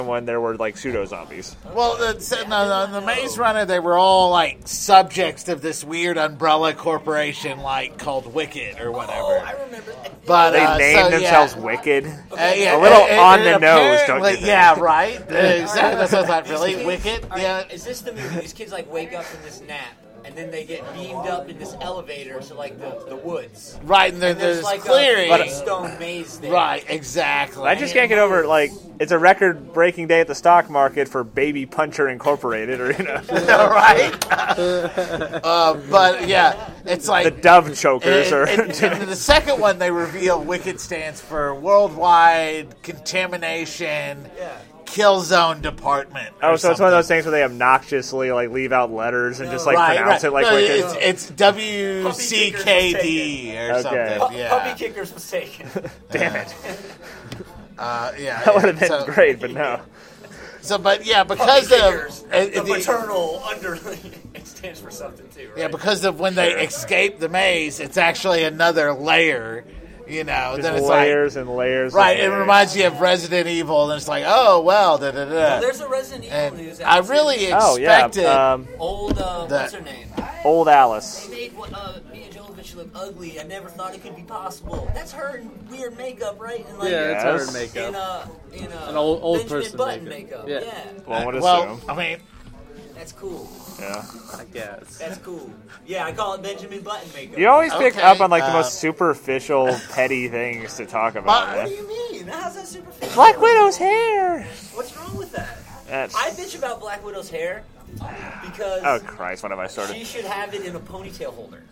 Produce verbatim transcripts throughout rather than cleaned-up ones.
when there were like pseudo zombies. Well, the, no, no, the Maze Runner, they were all like subjects of this weird umbrella corporation, like called Wicked or whatever. Oh, I remember. But They uh, named so, themselves yeah. Wicked. Uh, yeah, A little and- on and the nose, don't you apparently- think? Yeah, right. Exactly. That's what I thought. Really, These Wicked. kids- all right, Yeah. Is this the movie? These kids like wake up from this nap, and then they get beamed up in this elevator to like the, the woods. Right, and, there, And there's, there's like clearing. a stone maze there. Right, exactly. I just can't get over like it's a record-breaking day at the stock market for Baby Puncher Incorporated, or you know, right. uh, but yeah, it's like the Dove Chokers, And, or and, and the second one, they reveal Wicked stands for Worldwide Contamination Yeah. Kill Zone Department. oh, or so it's one of those something. things where they obnously like leave out letters and just like Right, pronounce right. it like No, Wicked. It's, it's W C K D or Okay. something. Pu- Yeah. Puppy kickers mistaken. Damn it, Uh, yeah. that would have yeah. been so, great, but no. So, but yeah, Puppy because kickers. of uh, the, the- paternal under. It stands for something too, right? yeah, because of when they escape the maze, it's actually another layer. You know, Just then it's layers like and layers. right. and It layers. reminds you of Resident Evil, and it's like, oh well, da da da. Well, there's a Resident Evil And news. I out, too. really Oh yeah, expected. um, old. Uh, the- what's her name? old Alice. They made what, uh, Mia Jovovich look ugly. I never thought it could be possible. That's her in weird makeup, right? And like, Yeah, it's Yes. her makeup. In, uh, in, uh, An old- old Benjamin person Button makeup. makeup. Yeah. Yeah. One would well, assume. I mean, That's cool. Yeah. I guess. That's cool. Yeah, I call it Benjamin Button makeup. You always pick Okay, up on like the uh, most superficial, petty things to talk about, But- What man. do you mean? How's that superficial? Black Widow's hair. What's wrong with that? That's. I bitch about Black Widow's hair because Oh Christ! What have I started? she should have it in a ponytail holder.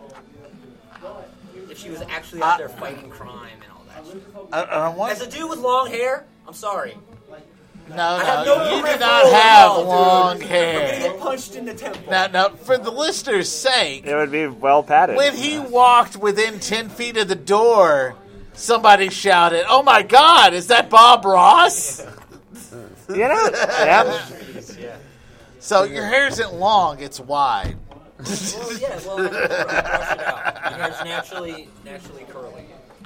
If she was actually out there fighting crime and all that shit. I, I want, As a dude with long hair, I'm sorry. no, I have no, no you do peripheral not at have all, dude. long I'm gonna hair. get punched in the temple. Now, now, for the listener's sake, It would be well padded. when he walked within ten feet of the door, somebody shouted, "Oh my God, is that Bob Ross?" You know? Yeah. Yeah. So your hair isn't long; it's wide. Well, yeah. Well, I brush it out. My hair's naturally, naturally curly.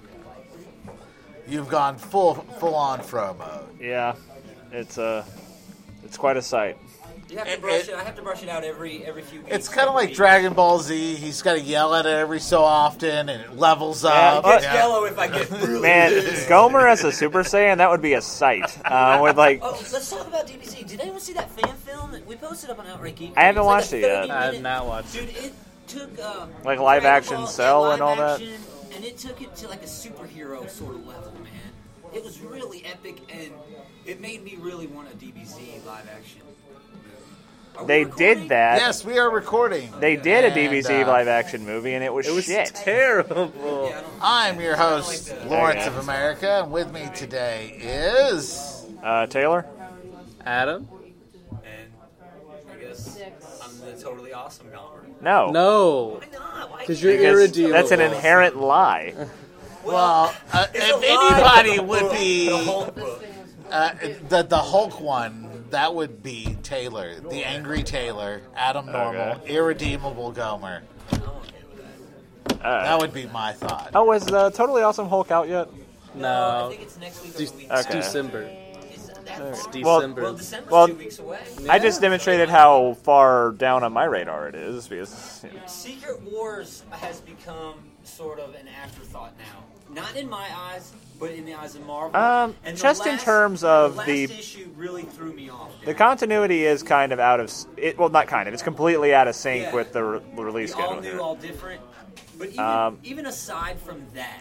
You've gone full, full on fro mode. Yeah. It's uh, it's quite a sight. You have to It- brush it- it. I have to brush it out every every few weeks. It's kind of like Every- Dragon Ball Z. He's got to yell at it every so often, and it levels Yeah, up. but- It's yellow if I get really Man, pissed. Gomer as a Super Saiyan, that would be a sight. Uh, with like, Oh, let's talk about D B Z. Did anyone see that fan film that we posted up on Outright Geek? I haven't It's like watched a it yet. thirty I have minute- not watched Dude, it took uh, Like live Dragon action Ball- Cell yeah, and all live that? action, and it took it to like a superhero sort of level, man. It was really epic, and it made me really want a D B Z live action. Are we they recording? did that. Yes, we are recording. They did a D V Z And, uh, live action movie, and it was, It was shit. terrible. Yeah, I don't- I'm your host, I don't like that. Lawrence Okay. of America, and with me today is Uh, Taylor? Adam? And I guess I'm the totally awesome Gomer. No. No. Why not? Why Because can't you're I? Because irredeemable. that's an inherent lie. well. Uh, It's if a lie. anybody would The be Hulk book. uh, the the Hulk one, that would be Taylor, the angry Taylor, Adam Normal, Okay. irredeemable Gomer. I'm okay with that. That would be my thought. Oh, was uh, Totally Awesome Hulk out yet? No, I No. think it's next week or De- the week It's Okay. December. Is that It's far? Well- December. Well, December's Well, two weeks away. I just demonstrated how far down on my radar it is. Because, you know, Secret Wars has become sort of an afterthought now. Not in my eyes, but in the eyes of Marvel. Um, And the just in last- terms of the last the- issue really threw me off. the continuity is kind of out of s- it. Well, not kind of. It's completely out of sync Yeah. with the re- release all schedule new, here. all different. But even, Um, even aside from that,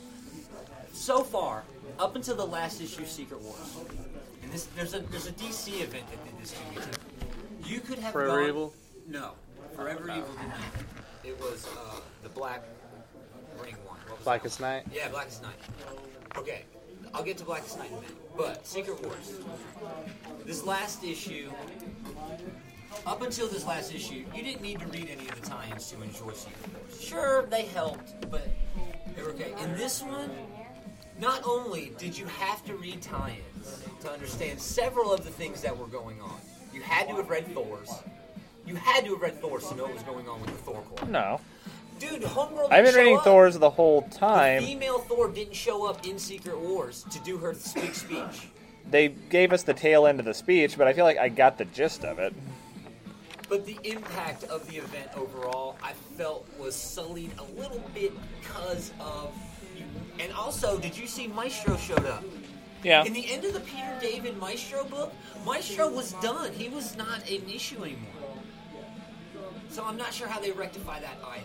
so far, up until the last issue, of Secret Wars, and this there's a there's a D C event that did this to me too. You could have Forever gone, Evil? No, Forever Evil did not. It was uh, the Black Ring one. What was Blackest Night? that? Yeah, Blackest Night. Okay, I'll get to Blackest Night in a minute. But Secret Wars, this last issue. Up until this last issue, you didn't need to read any of the tie-ins to enjoy Secret Wars. Sure, they helped, but they were okay. In this one, not only did you have to read tie-ins to understand several of the things that were going on, you had to have read Thor's. You had to have read Thor's to know what was going on with the Thor Corps. No, Dude, Homeworld I've been didn't show reading up. Thor's the whole The time. female Thor didn't show up in Secret Wars to do her big speech. they gave us the tail end of the speech, but I feel like I got the gist of it. But the impact of the event overall, I felt was sullied a little bit because of... And also, did you see Maestro showed up? Yeah. In the end of the Peter David Maestro book, Maestro was done. He was not an issue anymore. So I'm not sure how they rectify that either.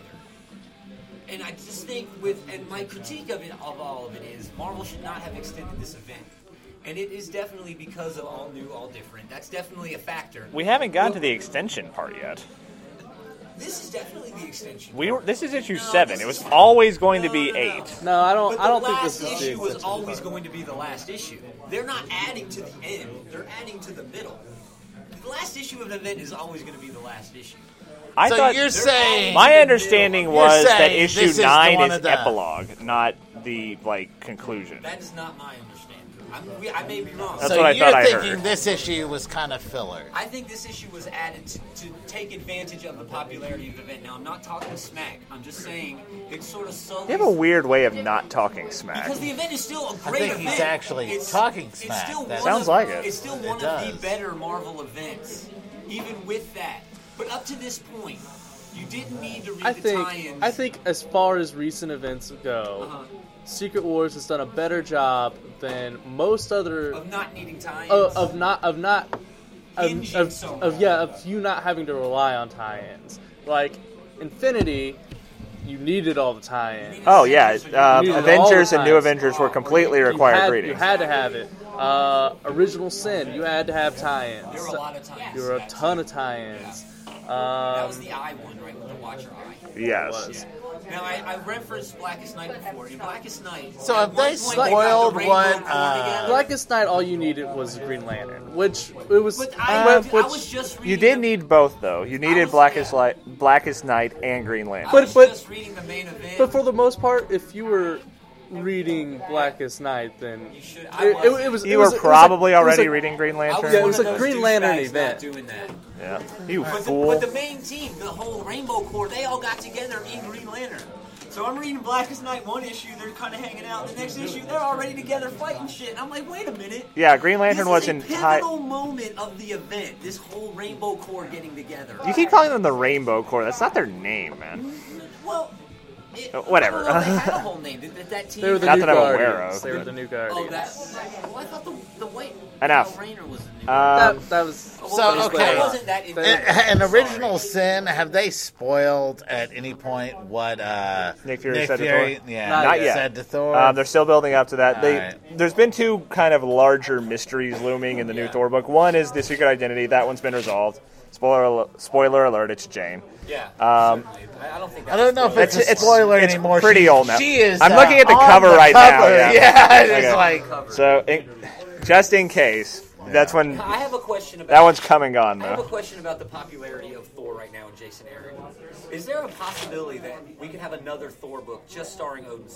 And I just think with... And my critique of it, of all of it is, Marvel should not have extended this event. And it is definitely because of all new, all different. That's definitely a factor. We haven't gotten Well, to the extension part yet. This is definitely the extension. We were, part. this is issue No, seven. this It was is- always going to No, be no, no. eight. No, I don't. But I don't the think last this is the issue was extension always part. going to be the last issue. They're not adding to the end. They're adding to the middle. The last issue of an event is always going to be the last issue. I So thought you're saying... my understanding You're was that saying issue this is the nine one is of the- epilogue, not the like conclusion. That is not my understanding. I'm, we, I may be wrong. That's so what I you're thought I thinking heard. this issue was kind of filler. I think this issue was added to, to take advantage of the popularity of the event. Now, I'm not talking smack. I'm just saying it's sort of so. They have a weird way of not talking smack. Because the event is still a I great think event. he's actually It's- talking it's smack. still That one sounds of- like it. It's still It one of does. the better Marvel events, even with that. But up to this point, you didn't need to read I the think. tie-ins. I think as far as recent events go, Uh-huh. Secret Wars has done a better job than most other of not needing tie-ins. of, of not of not of, Hinging of, so of much. yeah of you not having to rely on tie-ins. Like Infinity, you needed all the tie-ins. Oh yeah, uh, You needed Avengers all the and New times. Avengers were completely You required had, reading. You had to have it. Uh, Original Sin, you had to have tie-ins. There were a lot of tie-ins. There were a That ton too. of tie-ins. That Um, was the eye one, right, with the Watcher eye. Yes. was. Now, I, I referenced Blackest Night before. In Blackest Night... So at have one they point got the spoiled Rainbow what, Corps uh, together. Blackest Night, all you needed was Green Lantern, which it was. But I, uh, I which, was just reading You did the- need both, though. You needed was- Blackest yeah. Light, Blackest Night, and Green I Lantern. But- was but- just reading the main event. but for the most part, if you were reading Blackest Night, then You should- it, I it, was. it was. You it were was, it was probably like- it was already like- reading Green I was Lantern. Yeah, it one was of a those Green Lantern douchebags event. Not doing that. Yeah. You But the, fool. but the main team, the whole Rainbow Corps, they all got together in Green Lantern. So I'm reading Blackest Night one issue, they're kind of hanging out. The next issue, they're already together fighting shit. And I'm like, wait a minute. Yeah, Green Lantern this was is a in pivotal ti- moment of the event. This whole Rainbow Corps getting together. You keep calling them the Rainbow Corps. That's not their name, man. Well, it, Uh, whatever. I don't know if they had a whole name. Did, did that team? They were the Not new that I'm aware Guardians. of. They were the new Oh, Guardians. that. Well, I thought the the white. Enough. Kyle Rayner was the new. Um, that, that was. Well, So, that was- okay. that wasn't that in- An Sorry. Original Sin, have they spoiled at any point what uh, Nick Fury said to Fury, Thor? yeah, Not Not yet. said to Thor? Um, they're still building up to that. They, Alright. There's been two kind of larger mysteries looming in the new Yeah. Thor book. One is the secret identity. That one's been resolved. Spoiler al- spoiler alert, it's Jane. Yeah. Um, certainly. I I don't think. I don't know if it's, It's- a it's- spoiler it's anymore. pretty she, old now. She is. I'm uh, looking at the on cover the right now, cover. yeah. Yeah, it's Okay. like So, in, just in case, that's when I have a question about that one's coming on, I have a though. question about the popularity of Thor right now and Jason Aaron. Is there a possibility that we could have another Thor book just starring Odinson?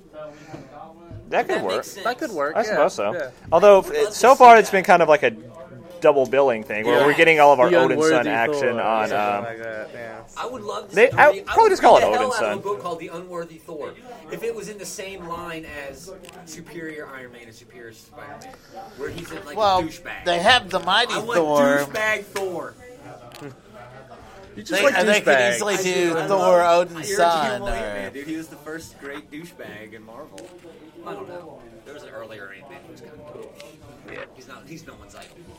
That could That work. makes sense. That could work. I yeah, suppose so. yeah. Although, I would love to so far, see it's that. been kind of like a double billing thing, where Yeah. we're getting all of our The Odin Son Unworthy action Thor, on. something Um, like that, yeah. I would love to. They- to I- read- probably would just call read it the hell Odin's out of Son. a book called The Unworthy Thor. If it was in the same line as Superior Iron Man and Superior Spider-Man, where he's in like well, a douchebag. they have the Mighty I want Thor. douchebag Thor. You just They, like they could douchebags. easily I do I Thor love- Odin's you're a son. Jim White, Or, man, dude. He was the first great douchebag in Marvel. I don't know. There was an earlier Ant Man who was kind of cool. Yeah, he's not. He's no one's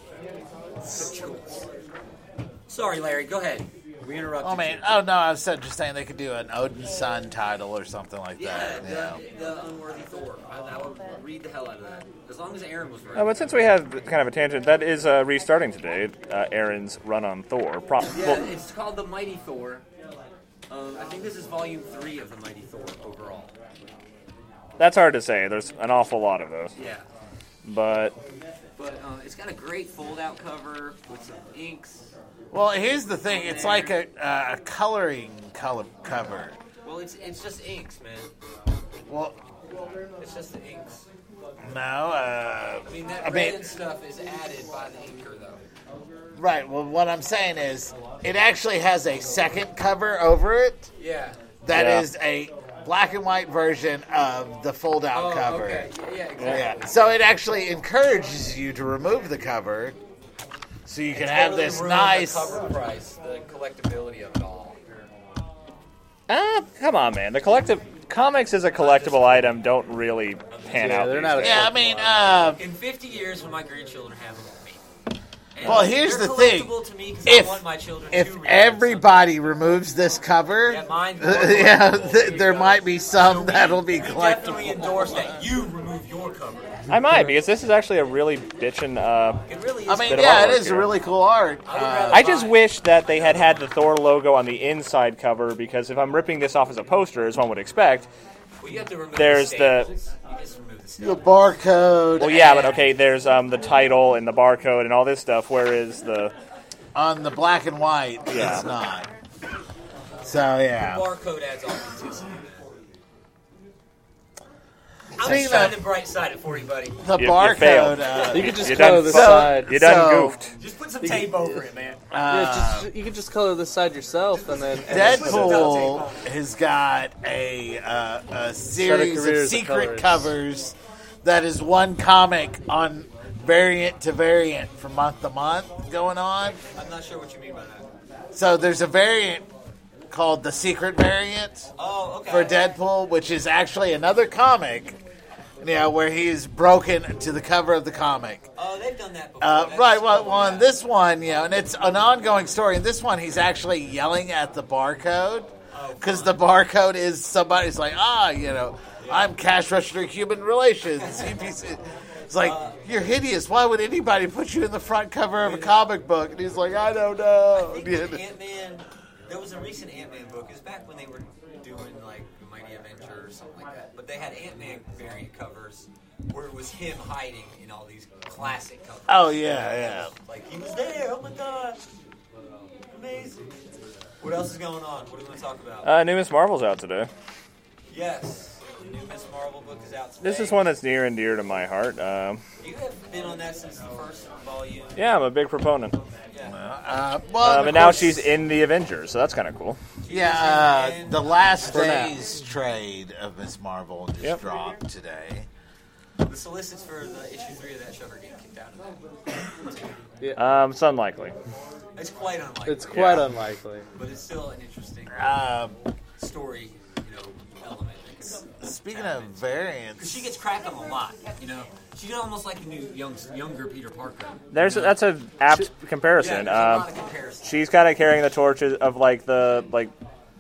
idol. Sorry, Larry. Go ahead. We interrupted I mean, you. oh no, I was just saying they could do an Odin's son title or something like Yeah, that. the, You know. the Unworthy Thor. I, I would read the hell out of that. As long as Aaron was right. Uh, but since we have kind of a tangent, that is uh, restarting today. Uh, Aaron's run on Thor. Pro- yeah, well, it's called the Mighty Thor. Um, I think this is volume three of the Mighty Thor overall. that's hard to say. There's an awful lot of those, Yeah. but But uh, it's got a great fold-out cover with some inks. Well, here's the thing. It's like a, uh, a coloring color cover. Well, it's it's just inks, man. Well, It's just the inks. no. Uh, I mean, that I red mean- and stuff is added by the inker, though. right. Well, what I'm saying is, it actually has a second cover over it. Yeah. That Yeah. is a black and white version of the fold-out Oh, cover. okay. Yeah, yeah, exactly. Yeah. So it actually encourages you to remove the cover, so you can It have totally this ruined nice. the cover price, the collectability of it all. Ah, come on, man. The collective comics as a collectible item don't really pan Yeah, out. they're these not a- days. Yeah, I mean, uh, In fifty years, when my grandchildren have them with me. And Well, here's they're the thing. collectible to me 'cause If- I want my children if to read them. everybody removes this cover, Yeah, mine's uh, more yeah, collectible. th- there might be some So we- that'll be we definitely collectible. endorse that you remove your cover. I might, because this is actually a really bitchin'. Uh, It really is. I mean, Bit of yeah, it artwork is here. really cool art. I would Uh, rather I just buy- wish that they had had the Thor logo on the inside cover, because if I'm ripping this off as a poster, as one would expect, Well, you have to remove there's the the- staples. You just remove the the staples. barcode. well, yeah, but and- okay, there's um, the title and the barcode and all this stuff, whereas the On the black and white, Yeah. it's not. So, yeah. Barcode adds authenticity. I'm Speaking just trying of- the bright side of for you, buddy. The You- you failed. barcode. You Uh, could just You color done the fu- side. you done So- goofed. Just put some tape over it, man. Yeah, uh, just, you could just color this side yourself, and then Deadpool has got a, uh, a series of careers of secret colors. covers that is one comic on variant to variant from month to month going on. I'm not sure what you mean by that. So there's a variant called the Secret Variant Oh, okay. for Deadpool, which is actually another comic, you know, where he's broken to the cover of the comic. Oh, they've done that before. Uh, That's right, well, cool, well, yeah. in this one, you know, and it's an ongoing story. In this one, he's actually yelling at the barcode Oh, because the barcode is somebody's like, ah, you know, I'm cash register human relations. It's like, you're hideous. Why would anybody put you in the front cover of a comic book? And he's like, I don't know. I think the Ant-Man, there was a recent Ant-Man book. It was back when they were doing, like, Mighty Avenger or something like that. But they had Ant-Man variant covers where it was him hiding in all these classic covers. Oh, yeah, yeah. Like, he was there. Oh, my God. Amazing. What else is going on? What do we want to talk about? Uh, new Miss Marvel's out today. yes. The new Miss Marvel book is out today. This is one that's near and dear to my heart. Um, You have been on that since the first volume. yeah, I'm a big proponent. Yeah. Uh, well, Um, of and now course- she's in the Avengers, so that's kind of cool. Yeah, uh, the last For now. days trade of Miss Marvel just Yep. dropped today. The solicits for the issue three of that show are getting kicked out of that. Um, it's unlikely. It's quite unlikely. it's quite Yeah. unlikely. But it's still an interesting Um, story, you know, element. Because speaking of variants, she gets cracked on a lot, you know. She's almost like a new young, younger Peter Parker. There's that's a apt Yeah, comparison. there's a Um, lot of comparison. she's kind of carrying the torches of like the like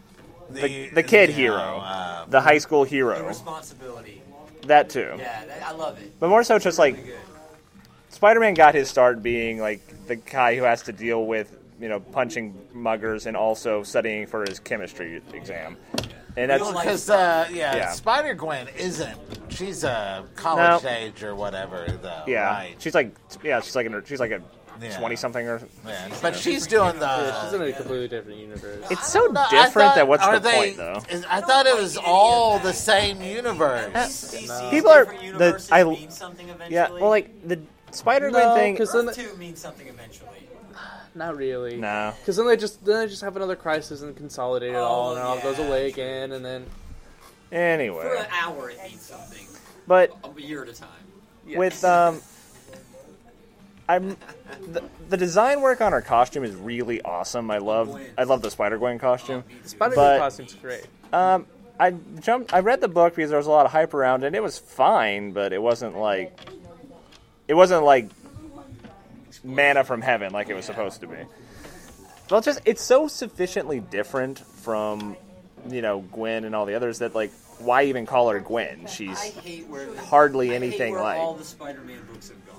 the, the kid you hero, know, uh, the high school The hero. responsibility. That too. Yeah, that, I love it. But more so, just like Pretty good. Spider-Man got his start being like the guy who has to deal with, you know, punching muggers and also studying for his chemistry exam. And that's Real life because uh, yeah, Yeah. Spider Gwen isn't. She's a college No. age or whatever, though. yeah, right? she's like yeah, she's like in her, she's like a Yeah. twenty something or. Yeah, but she's doing the. Yeah, she's in a completely different universe. It's so No, I different thought- that what's are the they, point though? is- I thought it was all the same universe. D C's People are- different the- universes I- mean something eventually. Yeah, well, like the Spider-Man No, thing. because then Earth two means something eventually. not really. No. Because then they just then they just have another crisis and consolidate it all, Oh, and it all yeah, goes away true. again, and then For Anyway, an hour, it means something. but A year at a time. with um, I'm the, the design work on her costume is really awesome. I love I love the Spider-Gwen costume. Spider-Man But- costume's great. Um, I jumped. I read the book because there was a lot of hype around it. And it was fine, but it wasn't like it wasn't like manna from heaven like it was supposed to be. Well, it's just it's so sufficiently different from you know Gwen and all the others that like why even call her Gwen? I She's hate where hardly I anything hate where like- all the Spider-Man books have gone.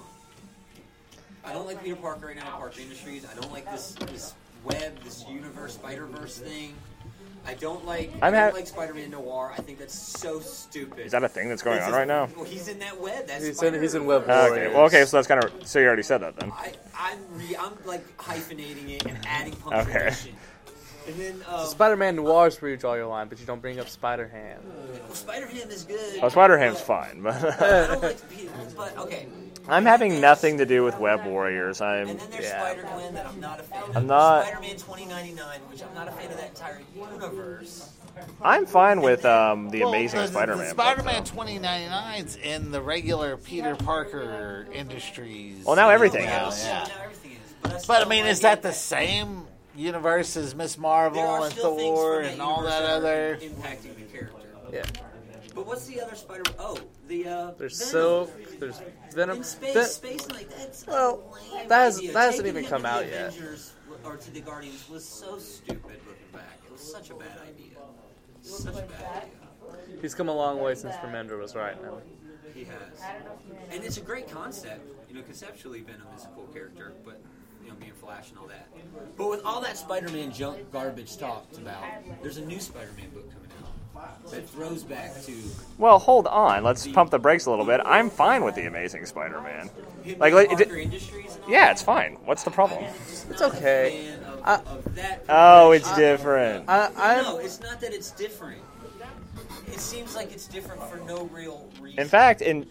I don't like Peter Parker right now in Parker Industries. I don't like this this web, this universe, Spider-Verse thing. I don't like. I'm I don't ha- like Spider-Man Noir. I think that's so stupid. is that a thing that's going It's on just- right now? Well, he's in that web. That's He's in- Spider- he's in Web Okay, Warriors. well, okay, so that's kind of so you already said that then. I, I'm re, I'm like hyphenating it and adding punctuation. And then um, Spider-Man Noir is where you draw your line, but you don't bring up Spider-Ham. well, Spider-Ham is good. Oh, Spider-Ham's fine, but I don't like the but okay. I'm having nothing to do with Web Warriors. I'm And then there's Yeah. Spider-Gwen that I'm not a fan of. I'm not- Spider-Man twenty ninety-nine, which I'm not a fan of that entire universe. I'm fine with um, the Well, Amazing the, Spider-Man. The book, Spider-Man though. twenty ninety-nine's in the regular Peter Parker Industries. Well, now everything now, is. Yeah. Now everything is. But, I But still I mean, like is that it. the same universe as Miss There Marvel are and still things Thor from and all universe that are other? impacting the character. Yeah. But what's the other Spider? Oh, the uh. There's Venom. Silk, there's Venom. In space, Ven- space Knight. That's a Well, lame that has- idea. that hasn't Taking even him come to the out yet. Avengers or to the Guardians was so stupid looking back. It was such a bad idea. Such a bad idea. He's come a long way since Remender was writing him. He has. And it's a great concept. You know, conceptually, Venom is a cool character, but, you know, being Flash and all that. But with all that Spider-Man junk garbage talked about, there's a new Spider-Man book coming out that throws back to Well, hold on. Let's pump the brakes a little bit. I'm fine with the Amazing Spider-Man. him Like, and like, Parker it- Industries. And all Yeah, that. it's fine. What's the problem? It's okay. Fan of, I- of that Oh, it's progression. different. I, I'm, No, it's not that it's different. It seems like it's different for no real reason. In fact, in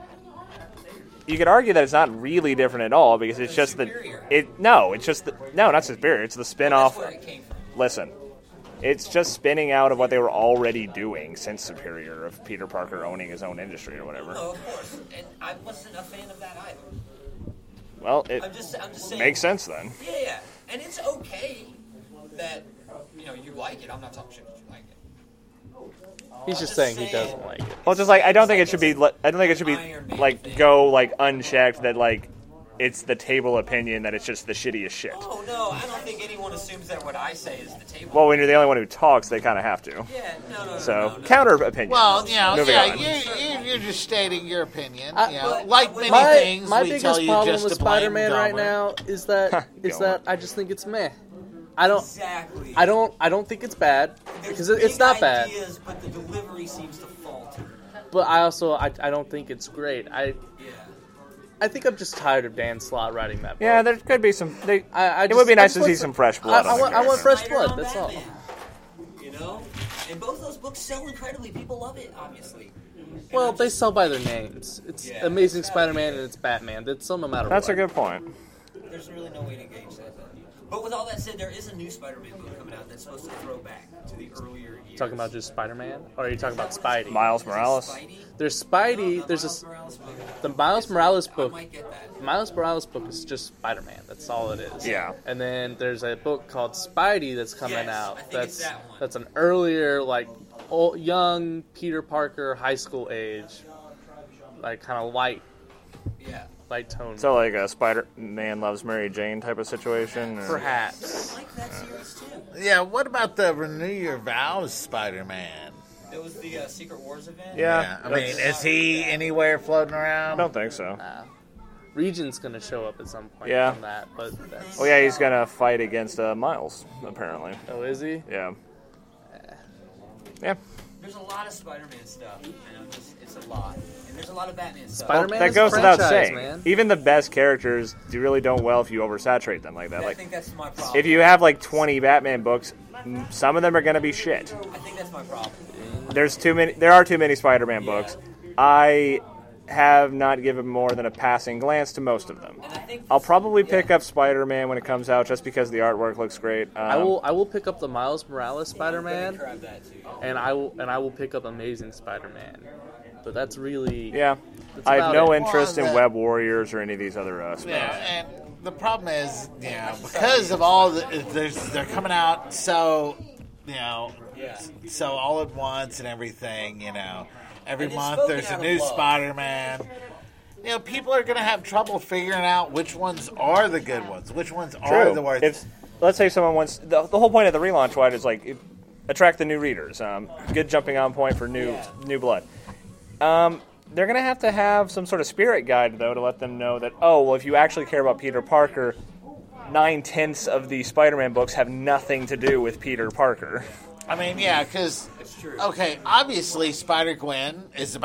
you could argue that it's not really different at all because it's just the Superior. it. No, it's just the, no, not superior. It's the that's spin-off. where it came from. Listen, it's just spinning out of what they were already doing since Superior of Peter Parker owning his own industry or whatever. No, of course, and I wasn't a fan of that either. Well, it I'm just, I'm just saying. makes sense then. Yeah, yeah, and it's okay that you know you like it. I'm not talking shit that you like it. he's just saying he doesn't like it. Well, just like I don't think it should be. li- I don't think it should be Iron Man like thing. go like unchecked that like it's the table opinion that it's just the shittiest shit. Oh no, I don't think anyone assumes that what I say is the table. Well, when you're the only one who talks, they kind of have to. yeah, no, no, no. So no, no. counter opinion. Well, you know, Moving yeah, on. you're, you're, you're just stating your opinion. I- you know, but- like but many My, things, my we biggest tell you problem just with to blame Spider-Man right Gomer. now is that is Gomer. that I just think it's meh. I don't. Exactly. I don't. I don't think it's bad There's because it, it's big not bad. ideas, but the delivery seems to falter. But I also I, I don't think it's great. I Yeah. I think I'm just tired of Dan Slott writing that. Book. Yeah, there could be some. They, I, I it just, would be I nice just to want see some fresh blood. I, on I the want I want character. fresh Snyder blood. on That's all. Batman, You know, and both those books sell incredibly. People love it, obviously. And Well, I'm they just- sell by their names. It's Yeah. Amazing Spider-Man and it's Batman. That's sell no matter That's what. a good point. There's really no way to gauge that. But with all that said, there is a new Spider-Man book coming out that's supposed to throw back to the earlier years. Talking about just Spider-Man, or are you talking about Spidey? Miles Is it Morales. Spidey? There's No, Spidey. the There's Miles a Morales book. the Miles Morales I book. might get that. Miles Morales book is just Spider-Man. That's all it is. Yeah. And then there's a book called Spidey that's coming Yes, out. I think that's it's that one. that's an earlier, like, old, young Peter Parker, high school age, like kind of light, Yeah. light tone. So like a Spider-Man loves Mary Jane type of situation. Or? perhaps. I like that series too. Yeah, what about the Renew Your Vows Spider-Man? It was the uh, Secret Wars event. Yeah, I mean, is he anywhere floating I around? don't think so. Uh, Regent's gonna show up at some point Yeah. from that, but that's, Oh yeah, he's gonna fight against uh, Miles apparently. oh, is he? Yeah. Yeah. There's a lot of Spider-Man stuff, and I'm just, it's a lot. And there's a lot of Batman stuff. Spider-Man That is goes a without franchise, saying. man. Even the best characters do really don't well if you oversaturate them like that. I Like think that's my problem. if you have like twenty Batman books, m- some of them are gonna be shit. I think that's my problem. There's too many. There are too many Spider-Man books. I have not given more than a passing glance to most of them. And I think I'll probably pick yeah. up Spider-Man when it comes out just because the artwork looks great. Um, I will. I will pick up the Miles Morales I'm Spider-Man, gonna grab that too. and I will. And I will pick up Amazing Spider-Man. But that's really. Yeah. That's I have about no it. interest in Well, Web Warriors or any of these other uh, spin-offs. Yeah, and the problem is, you know, because of all the, there's, they're coming out so, you know, Yeah. so all at once and everything, you know. Every And it's month spoken there's a out of new love. Spider-Man. You know, people are going to have trouble figuring out which ones are the good ones, which ones are True. the worst. If let's say someone wants the, the whole point of the relaunch wide is like it, attract the new readers. Um, good jumping on point for new Yeah. new blood. Um, they're gonna have to have some sort of spirit guide though to let them know that oh well if you actually care about Peter Parker, nine tenths of the Spider-Man books have nothing to do with Peter Parker. I mean, yeah, because, It's true. okay, obviously Spider-Gwen is about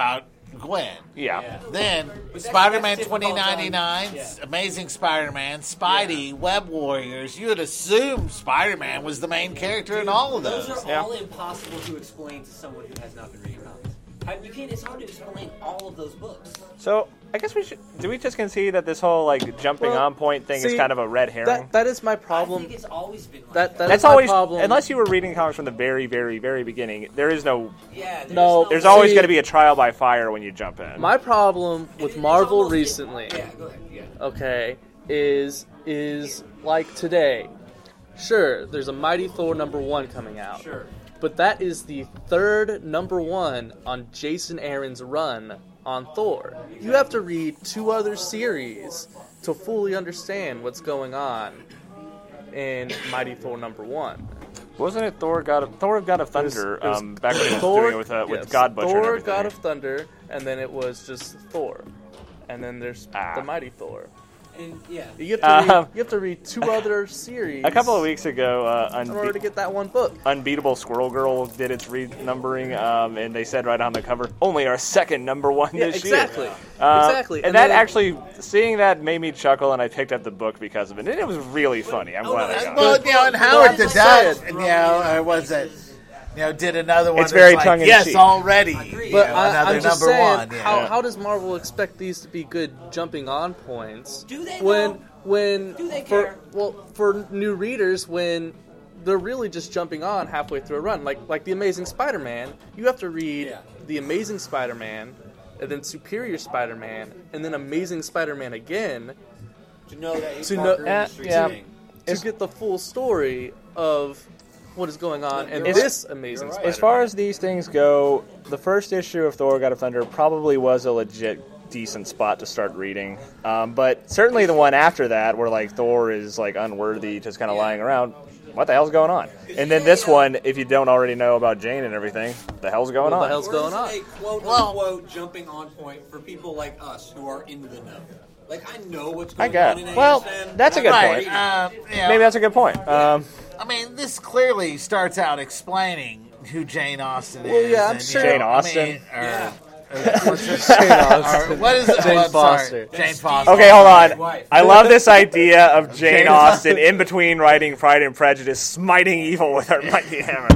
Gwen. Yeah. Yeah. Then that's- Spider-Man that's difficult twenty ninety-nine, on- yeah. Amazing Spider-Man, Spidey, Web Warriors. You would assume Spider-Man was the main character in all of those. Those are Yeah. all impossible to explain to someone who has not been reading comics. How- You can't. It's hard to explain all of those books. So I guess we should. Do we just concede that this whole like jumping Well, on point thing is see, kind of a red herring? That that is my I problem. think it's always been like That- that. that- That's my always problem. unless you were reading comics from the very, very, very beginning. There is no. yeah. There's No, There's See- always going to be a trial by fire when you jump in. My problem And with it's Marvel almost- recently, Yeah. Go ahead. Yeah. okay, is is like today. Sure, there's a Mighty Thor number one coming out. Sure. But that is the third number one on Jason Aaron's run on Thor. You have to read two other series to fully understand what's going on in Mighty Thor number one. Wasn't it Thor God of Thor God of It was- Thunder? it was um, back when he was Thor, doing it with uh, with yes, God Butcher and Thor, everything. God of Thunder, and then it was just Thor. And then there's Ah. the Mighty Thor. And yeah. You have to read, Um, you have to read two other series A couple of weeks ago, uh, in order to Unbe- get that one book. Unbeatable Squirrel Girl did its renumbering, um, and they said right on the cover, "Only our second number one Yeah, this exactly. year." Uh, Exactly. And, And that then- actually, seeing that made me chuckle, and I picked up the book because of it. And it was really funny. I'm Oh, glad no, I that's got Well, it. you know, and Howard the Like Duck, that. you know, or was it, you know, did another one. It's that's very like, tongue in yes, cheek. already. agree. you But know, I, another I'm just number saying, one. Yeah. how, how does Marvel expect these to be good jumping on points? Do they, when though? when Do they for care? well for new readers when they're really just jumping on halfway through a run, like like the Amazing Spider-Man, you have to read Yeah. the Amazing Spider-Man, and then Superior Spider-Man, and then Amazing Spider-Man again To know that To know- Parker eh, Industries yeah. thing. to get the full story of what is going on in You're this right. Amazing You're right. Spider-Man. As far as these things go, the first issue of Thor: God of Thunder probably was a legit decent spot to start reading. Um, but certainly the one after that, where like Thor is like unworthy, just kind of Yeah. lying around. What the hell's going on? And then this one, if you don't already know about Jane and everything, the hell's going What the on? hell's going on? Or is it a quote Well- unquote jumping on point for people like us who are into the know? Like, I know what's I going got on in well. A S M. That's a good Right. point. Uh, you know, Maybe that's a good point. Um, I mean, this clearly starts out explaining who Jane Austen is. Well, yeah, I'm and, you sure- know, Jane I Austen? mean, or- Yeah. Jane Austen. or what is it? Jane Oh, I'm sorry. Foster. Jane Foster. okay, hold on. Wife. I love this idea of Jane Jane Austen in between writing Pride and Prejudice, smiting evil with her mighty hammer.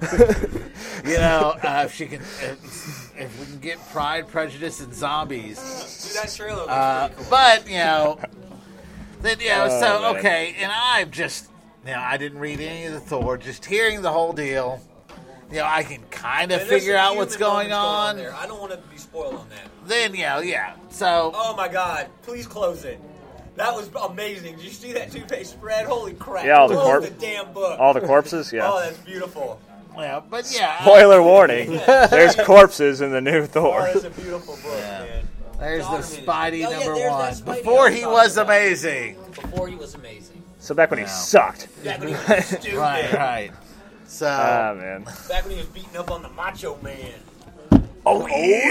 You know, uh, if she can, if, if we can get Pride, Prejudice, and Zombies. Dude, that trailer looks Uh, pretty cool. but you know, then you know, Oh, so man. okay, and I've just, you know, I didn't read any of the Thor. Just hearing the whole deal, you know, I can kind of And there's figure some out what's human going moments on. there. I don't want to be spoiled on that. Then you know, yeah. So Oh my god, please close it. That was amazing. Did you see that two-page spread? Holy crap. Yeah, all the Close corp- the damn book. All the corpses, yeah. Oh, that's beautiful. yeah, but yeah, Spoiler warning: there's corpses in the new Thor. Oh, that's a beautiful book, Yeah. man. there's the Donovan. Spidey Oh, yeah, number there's that one. Spidey Before I was he talking was about. amazing. Before he was amazing. So back when he Wow. sucked. Back when he was stupid. Right, right. So Ah man. Back when he was beating up on the Macho Man. Oh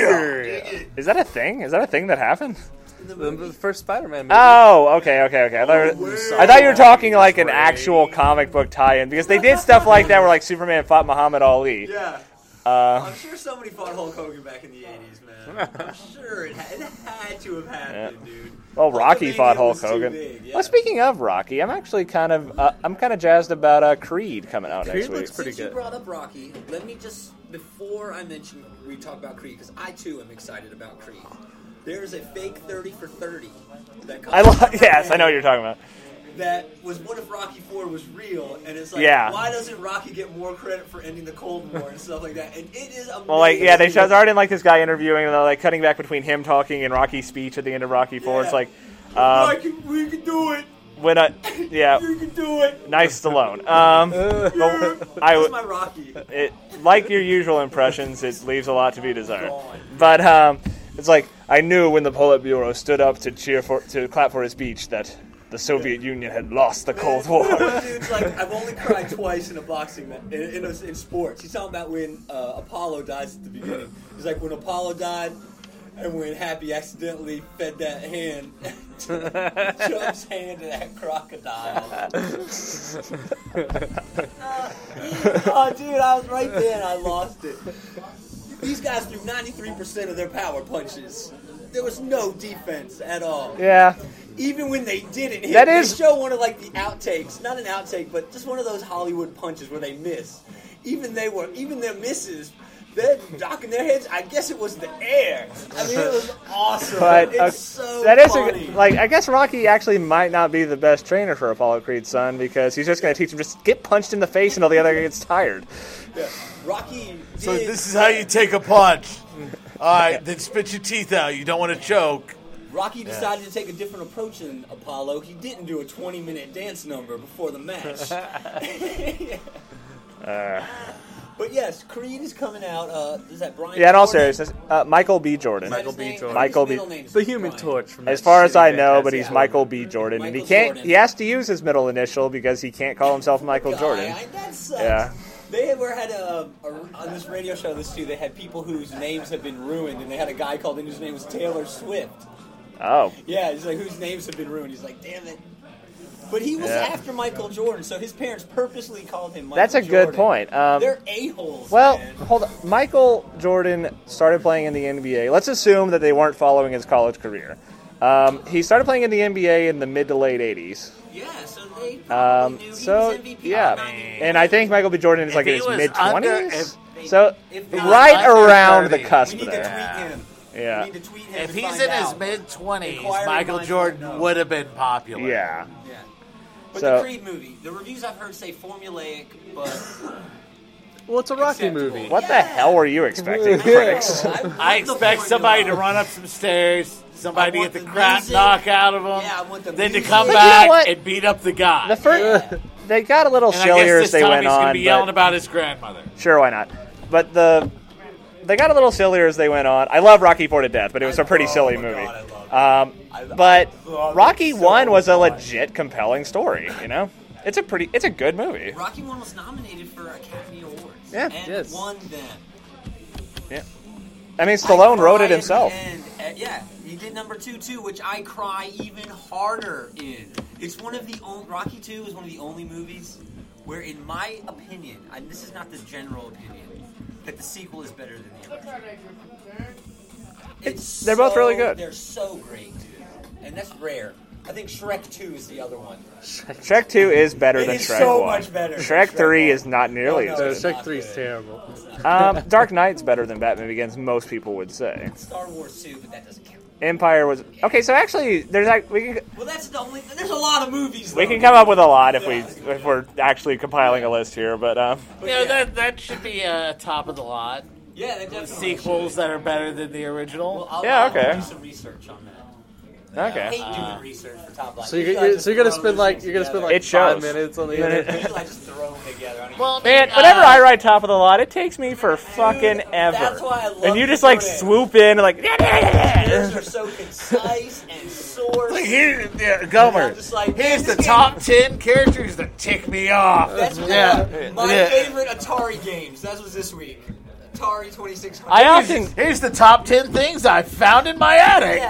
yeah. Is that a thing? Is that a thing that happened? The, the first Spider-Man movie. Oh, okay, okay, okay. I thought, I thought you were talking like an actual comic book tie-in because they did stuff like that where like Superman fought Muhammad Ali. Yeah. Uh, I'm sure somebody fought Hulk Hogan back in the eighties, man. I'm sure it had, it had to have happened, dude. well, Rocky Hulkamania fought Hulk was too Hogan. big, yeah. Well, speaking of Rocky, I'm actually kind of uh, I'm kind of jazzed about uh, Creed coming out Creed next week. looks pretty Since you good. brought up Rocky, let me just, before I mention we talk about Creed, because I too am excited about Creed. There is a fake thirty for thirty that comes I lo- yes, I know what you're talking about. that was what if Rocky four was real, and it's like, Yeah. why doesn't Rocky get more credit for ending the Cold War and stuff like that? And it is amazing. Well, like yeah, they showed already like this guy interviewing and they're like cutting back between him talking and Rocky's speech at the end of Rocky Four. It's Yeah. like um, I can, we can do it. when I yeah, You can do it. nice Stallone. Um, but I That's would. my Rocky. It, like your usual impressions, it leaves a lot to be desired. Gone. But um, it's like I knew when the Politburo stood up to cheer for to clap for his speech that the Soviet Union had lost the Cold War. Dude's like, I've only cried twice in a boxing match, in, in, a, in sports. He's talking about when uh, Apollo dies at the beginning. He's like, when Apollo died, and when Happy accidentally fed that hand, Trump's hand to that crocodile. Oh, dude, I was right there and I lost it. These guys threw ninety-three percent of their power punches. There was no defense at all. Yeah. Even when they didn't hit, That they is- show one of like the outtakes, not an outtake, but just one of those Hollywood punches where they miss. Even they were, even their misses, they're knocking their heads. I guess it was the air. I mean, it was awesome. But it's uh, so that is funny. a, like I guess Rocky actually might not be the best trainer for Apollo Creed's son because he's just going to teach him just get punched in the face until the other guy gets tired. Yeah. Rocky. So did- this is how you take a punch. All right, then spit your teeth out. You don't want to choke. Rocky decided to take a different approach than Apollo. He didn't do a twenty-minute dance number before the match. Uh, But yes, Creed is coming out. Uh, is that Brian? yeah, in all Jordan? seriousness, uh, Michael B. Jordan. Is that Michael his B. name? Jordan. Michael His B. middle name's The Human Brian. Torch. From As that far as I shitty know, but Fantastic he's Four. Michael B. Jordan, and he Michael can't. Jordan. He has to use his middle initial because he can't call himself Michael Guy, Jordan. I, that sucks. Yeah. They were had a, a on this radio show. This too. They had people whose names have been ruined, and they had a guy called in whose name was Taylor Swift. Oh, Yeah, he's like whose names have been ruined. He's like, damn it. But he was Yeah. after Michael Jordan, so his parents purposely called him Michael that's a Jordan. good point. Um, They're a-holes, Well, man. hold on. Michael Jordan started playing in the N B A. Let's assume that they weren't following his college career. Um, he started playing in the N B A in the mid to late eighties. Yeah, so they probably Um, knew he so was M V P. yeah, and I think Michael B. Jordan is If like in he his was mid under- twenties. if- So if not right under around the thirty. cusp We need there. to tweet him. Yeah. We need to tweet him If to he's find in his out. mid twenties, Inquiring Michael minds Jordan won't know. would have been popular. Yeah. Yeah. But So- the Creed movie, The reviews I've heard say formulaic, but Well, it's a Rocky Acceptable. movie. What the hell were you expecting, I critics? know, love I the expect somebody to formula. run up some stairs, somebody I to want get the the crap music. knocked out of him, Yeah, I want the then to music. come But you know back what? and beat up the guy. The first, they got a little and I sillier guess as this they time went he's going on. to be yelling But about his grandmother. sure, why not? But the they got a little sillier as they went on. I love Rocky Four to death, but it was a pretty Oh silly my movie. God, I love it. Um, I- but I love Rocky it so One was a much. legit, compelling story. You know, it's a pretty, it's a good movie. Rocky One was nominated for Academy Awards. Yeah. and Yes. won them. Yeah, I mean Stallone I wrote cry it himself. at the end. Uh, yeah, he did number two too, which I cry even harder in. It's one of the only Rocky Two is one of the only movies where, in my opinion, and this is not the general opinion, that the sequel is better than the original. It's They're both so- really good. They're so great, dude, and that's rare. I think Shrek Two is the other one. Shrek Two is better It than is Shrek so One. much better than Shrek Shrek Three one. is not nearly No, as no, good. it's Shrek not three is good. terrible. Um, Dark Knight's better than Batman Begins. Most people would say. Star Wars Two, but that doesn't count. Empire was okay. So actually, there's like we can Well, that's the only. There's a lot of movies. we though, can come up with a lot if we Yeah. if we're actually compiling a list here. But um, But Yeah, yeah, that that should be uh, top of the lot. yeah, that definitely Sequels should. that are better than the original. Well, I'll, Yeah, I'll okay. do some research on that. okay. I hate doing research for top line. So you're, Usually I you're, just so you're gonna throw spend those like things you're gonna spend like It five shows. minutes on the Yeah. internet. Usually I just throw them together. I don't even- Well, Man, uh, whenever I write top of the lot, it takes me for fucking ever. That's why I love and you you just like doing it. swoop in and like. Yours are so concise and short. Like, here, yeah, I'm Gomer. just like, Here's man, the this top ten characters that tick me off. That's Yeah. yeah. my Yeah. favorite Atari games. That was this week. Atari twenty-six hundred. I often Here's the top ten things I found in my attic.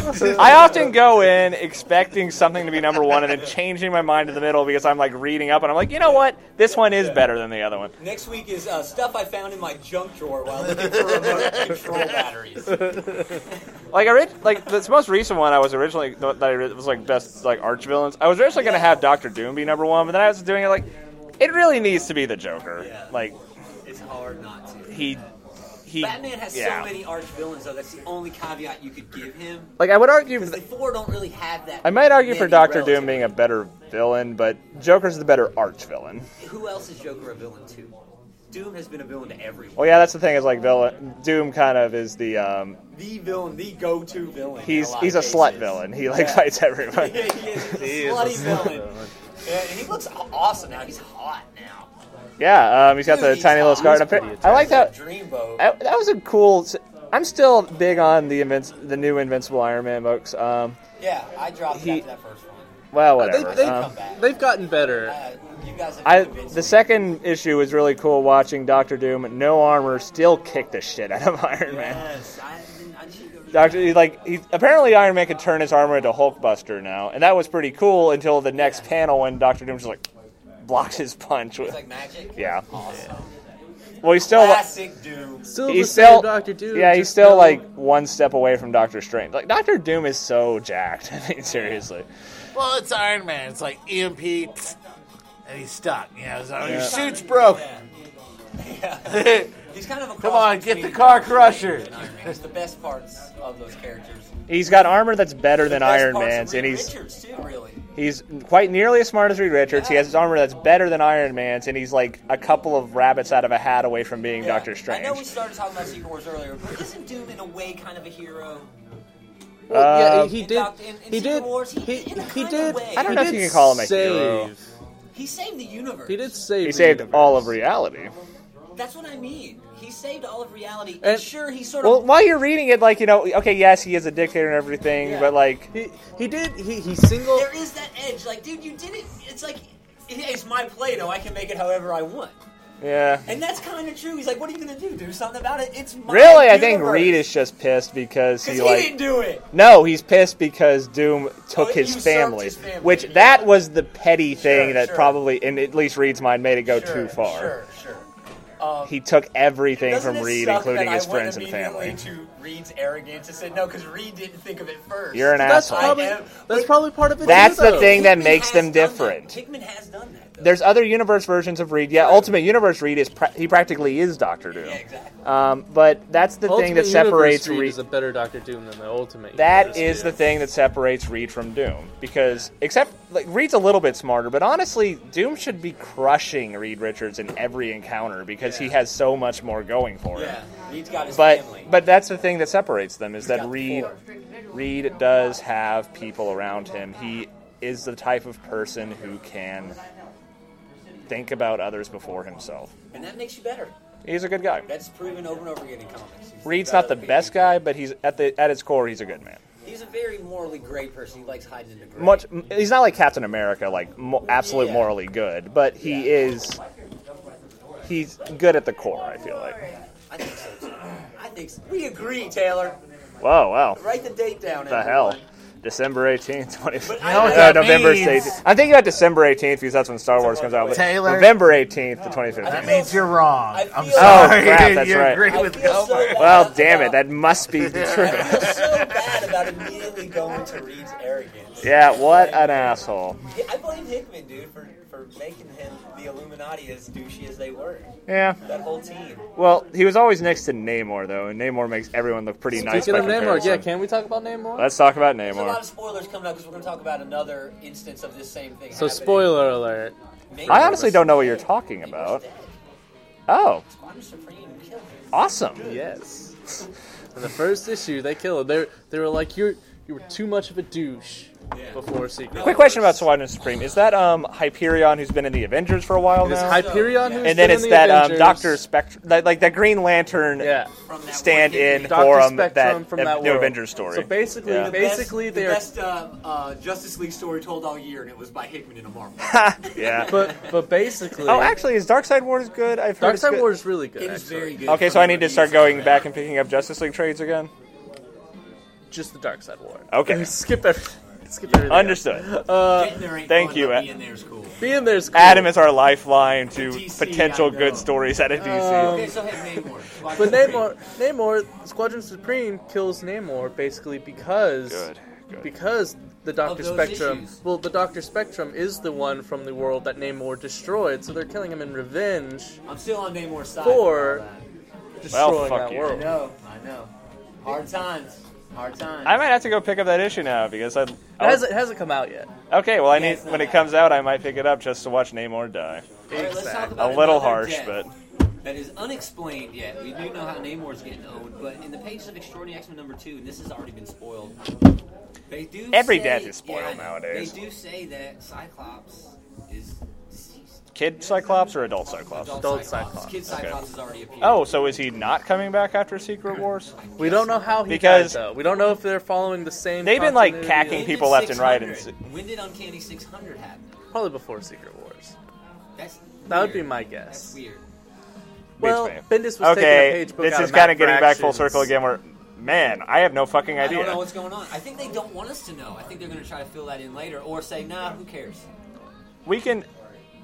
I often go in expecting something to be number one and then changing my mind in the middle because I'm like reading up and I'm like, you know what? This one is better than the other one. Next week is uh, stuff I found in my junk drawer while looking for remote control batteries. Like I read, like this most recent one I was originally that I read was like best like arch villains. I was originally gonna have Doctor Doom be number one, but then I was doing it like it really needs to be the Joker. Yeah. Like It's hard not to. he he Batman has yeah. so many arch villains, though. That's the only caveat you could give him. Like I would argue Because the four don't really have that. I might argue for many Doctor Doom relative. being a better villain, but Joker's the better arch villain. Who else is Joker a villain to? Doom has been a villain to everyone. Well, yeah, that's the thing is like villain Doom kind of is the um The villain, the go-to villain. in he's lot he's a of slut cases. villain. He like Yeah. fights everyone. Yeah, he is. He's a He is slutty a villain. villain. Yeah, and he looks aw- awesome now. He's hot now. Yeah, um, he's got Dude, the he's tiny little hot. scar. He's And appa- pretty I like that. Dreamboat. I, that was a cool. I'm still big on the Invinci- the new Invincible Iron Man books. Um, Yeah, I dropped He- it after that first one. well, They, whatever. they, Um, Come back. they've gotten better. Uh, you guys have I convinced the me. second issue was really cool. Watching Doctor Doom, no armor, still kick the shit out of Iron Man. Yes, I, didn't- I should go read Doctor, he, like he apparently Iron Man can turn his armor into Hulkbuster now, and that was pretty cool until the next panel when Doctor Doom just like blocks his punch. It's like magic. Yeah. Awesome. Well, he's still Classic Doom. Still he's the same still Doctor Doom. yeah, he's just still no- like one step away from Doctor Strange. Like Doctor Doom is so jacked. I mean, seriously. Well, it's Iron Man. It's like E M P, pfft, and he's stuck. You know, so Yeah. your suit's broke. Yeah. Yeah. He's kind of a Come cross on, get between the car Doctor crusher. Strange and Iron Man. It's the best parts of those characters. He's got armor that's better The than best Iron parts of Man's, and Reed he's Richards too, really. he's quite nearly as smart as Reed Richards. He has his armor that's better than Iron Man's, and he's like a couple of rabbits out of a hat away from being Yeah. Doctor I Strange. know we started talking about Secret Wars earlier, but isn't Doom in a way kind of a hero? Well, yeah, Uh, he in did. Doc- in- in he Secret did. Wars, he- He, in a he kind of did. way. I don't he know if did you can call him a save. hero. He saved the universe. He did save. He the saved universe. all of reality. That's what I mean. He saved all of reality. And, And- sure, he sort Well, of. while you're reading it, like you know, okay, yes, he is a dictator and everything, Yeah. but like, He he did. He he single. There is that edge. Like, dude, you did it. It's like, hey, it's my Play-Doh. I can make it however I want. yeah. And that's kind of true. He's like, what are you going to do? Do something about it? It's my Really, I think universe. Reed is just pissed because Because he he like. didn't do it. No, he's pissed because Doom took Oh, his usurped family, his family, which yeah. that was the petty thing Sure, that sure. probably, in at least Reed's mind, made it go Sure, too far. Sure, sure. Um, He took everything doesn't from it Reed, suck including that his I went friends and family. immediately to Reed's arrogance and said no, because Reed didn't think of it first. You're an That's asshole. probably I am- that's but- probably part of it. That's too, the though. thing that Hickman makes has them done different. That. Hickman has done that. Though. There's other universe versions of Reed. Yeah, Ultimate Universe Reed is pra- he practically is Doctor Doom. Yeah, exactly. Um, but that's the thing Ultimate that separates Universe Reed Reed. is a better Doctor Doom than the Ultimate. That Universe is Reed. the thing that separates Reed from Doom, because except like Reed's a little bit smarter, but honestly, Doom should be crushing Reed Richards in every encounter because he Yeah. has so much more going for him. Yeah, Reed's got his But family. but that's the thing that separates them is He's that got Reed four. Reed does have people around him. He is the type of person who can think about others before himself. And that makes you better. He's a good guy. That's proven over and over again in comics. He's Reed's better not the than best people. guy, but he's at the at its core he's a good man. He's a very morally gray person. He likes hiding in the gray. Much he's not like Captain America, like mo- absolute Yeah. morally good, but he is he's good at the core. I feel like. I think so too. I think so. We agree, Taylor. Whoa, wow, Write the date down. the everyone. hell. December eighteenth, twenty. But No, I know what that November means. eighteenth. I'm thinking about December eighteenth because that's when Star Wars comes out. But Taylor. November eighteenth to twenty fifteen. That means you're wrong. I I'm feel- sorry. Oh, crap, that's you right. agree I with feel so Gomer. bad Well, damn it, about- that must be the I truth. feel so bad about immediately going to Reed's arrogance. Yeah, what an asshole. Yeah, I blame Hickman, dude, for, for making him the Illuminati as douchey as they were. Yeah. That whole team. Well, he was always next to Namor, though, and Namor makes everyone look pretty nice. Speaking by of Namor, comparison. yeah, can we talk about Namor? Let's talk about There's a lot Namor. of spoilers coming up because we're going to talk about another instance of this same thing. So happening. spoiler alert. Namor I honestly was don't know what you're dead. talking Namor's about. dead. Oh, Squadron Supreme killed him. awesome. Yes. In the first issue, they kill him. They they were like, "You're you were too much of a douche." Yeah. Before Secret. Quick question about Squadron Supreme. Is that um, Hyperion, who's been in the Avengers for a while It is now? Hyperion Yeah. who's and then been it's in the that um, Avengers. Doctor Spectrum, that, like that Green Lantern Yeah. From that stand-in one Doctor for um, Spectrum that, from uh, that new world. Avengers story. So basically, Yeah. The basically best, they the are. best uh, uh, Justice League story told all year, and it was by Hickman in a Marvel. yeah. But but basically, Oh, actually, is Darkseid Wars good? I've heard Dark it's Side good. War is really good. It is actually. very good. Okay, for so I the need to reviews start coming going out. back and picking up Justice League trades again. Just the Dark Side War. Okay. skip every, skip everything. else. Understood. Uh, Getting there ain't thank fun, you, but Ed. being there's cool. being there's cool. Adam is our lifeline to D C, potential I know. good stories out of D C. Um, Okay, so hey, Namor. But Namor, Namor, Squadron Supreme kills Namor basically because Good, good. because the Doctor those Spectrum. issues. Well, the Doctor Spectrum is the one from the world that Namor destroyed, so they're killing him in revenge, I'm still on Namor's side. For- for all that. destroying fuck that you. I world. know, I know. Hard times. Hard times. I might have to go pick up that issue now because I. It hasn't, it hasn't come out yet. Okay, well, I Yeah, need it's not when it out. comes out, I might pick it up just to watch Namor die. All right, let's talk Exactly. about A little another harsh, death but that is unexplained yet. We do know how Namor's getting owned, but in the pages of Extraordinary X-Men number two, and this has already been spoiled. They do Every say, death is spoiled yeah, I know. nowadays. They do say that Cyclops is deceased. Kid Cyclops or adult Cyclops? Adult Cyclops. Kid Cyclops has already appeared. Oh, so is he not coming back after Secret Wars? We don't know how he Because- died, though. We don't know if they're following the same. They've been, like, continuity. cacking When did people left and right six hundred and- When did Uncanny six hundred happen? Probably before Secret Wars. That's That would be weird. my That's guess. weird. Well, Beats me. Bendis was taking a Okay, page book this out is of kind of Matt getting back full Fraction's. circle again. Where, man, I have no fucking I don't know idea. what's going on. I think they don't want us to know. I think they're going to try to fill that in later, or say, nah, who cares? We can.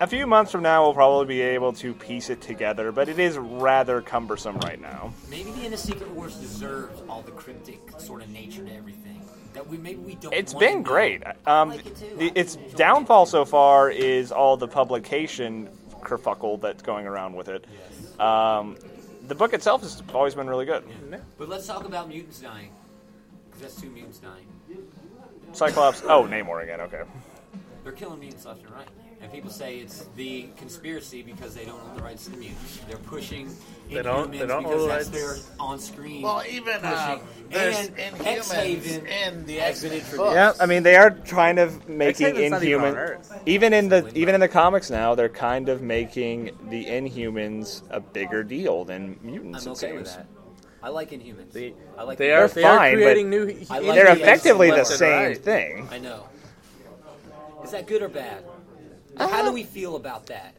a few months from now, we'll probably be able to piece it together, but it is rather cumbersome right now. Maybe the end of Secret Wars deserves all the cryptic sort of nature to everything. That we maybe we don't. It's want been to great. know. Um, I like it too. the- I its enjoy downfall it. so far is all the publication kerfuckle that's going around with it. Yes. Um, the book itself has always been really good. But let's talk about mutants dying. Because that's two mutants dying. Cyclops. Oh, Namor again. Okay. They're killing mutants left and right. And people say it's the conspiracy because they don't own the rights to the mutants. They're pushing They don't- Inhumans they don't own because the that's rights. their on-screen Well, even uh, pushing. there's And Inhumans X-Haven in the has been X-Men introduced. books. Yeah, I mean they are kind of making X-Haven's not even on Inhuman. Earth. Even in the even in the comics now, they're kind of making the Inhumans a bigger deal than mutants. I'm it okay with seems. that. I like Inhumans. They, I like they the- are, They're they are fine, creating but new. I like They're the effectively the left and same right. thing. I know. Is that good or bad? How do we feel about that?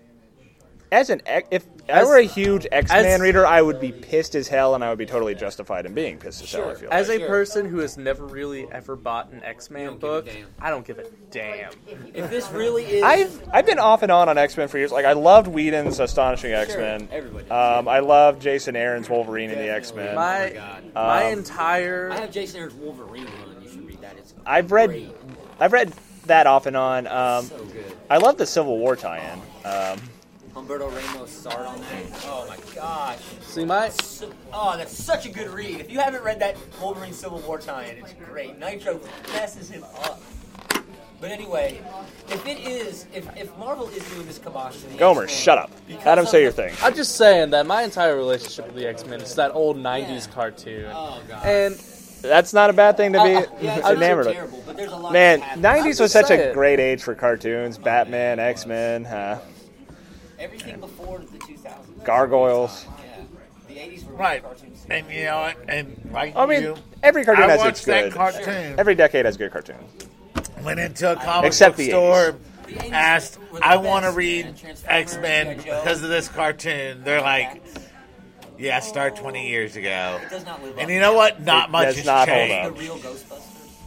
As an X- if I As- were a huge X-Men as- reader, I would be pissed as hell, and I would be totally justified in being pissed as hell. I Sure. feel As like. a person who has never really ever bought an X-Men don't give a book, damn. I don't give a damn. If this really is... I've I've been off and on on X-Men for years. Like I loved Whedon's Astonishing X-Men. everybody. Um, I loved Jason Aaron's Wolverine in the Definitely. X-Men. My God. my Um, entire I have Jason Aaron's Wolverine run. You should read that. It's I've read great. I've read that off and on. Um, So good. I love the Civil War tie-in. Um, Humberto Ramos' art on that. Oh my gosh. see my So- oh, that's such a good read. If you haven't read that Wolverine Civil War tie-in, it's great. Nitro messes him up. But anyway, if it is, if, if Marvel is doing this kibosh to the Gomer, X-Men shut up. because Adam, of say your the- thing. I'm just saying that my entire relationship with the X-Men is that old nineties Yeah. cartoon. Oh god. And That's not a bad thing to be Uh, uh, yeah, it's enamored not of. terrible, but there's a lot Man, that's happening. nineties I'm was just such a saying. great age for cartoons. Batman, X-Men, uh, Everything before the two thousands. Gargoyles. Yeah. The eighties were Right. cartoons. And you know, what? and like I mean, you, every cartoon I has watched its that good. cartoon. Every decade has good cartoons. Went into a comic Except book the store, The eighties asked, were the I want to best, read man. Transformers, X-Men G I. Joe. because of this cartoon. They're like, yeah, start twenty years ago. It does not live And up you know now. what? Not It much does has not hold changed. up. The real Ghostbusters.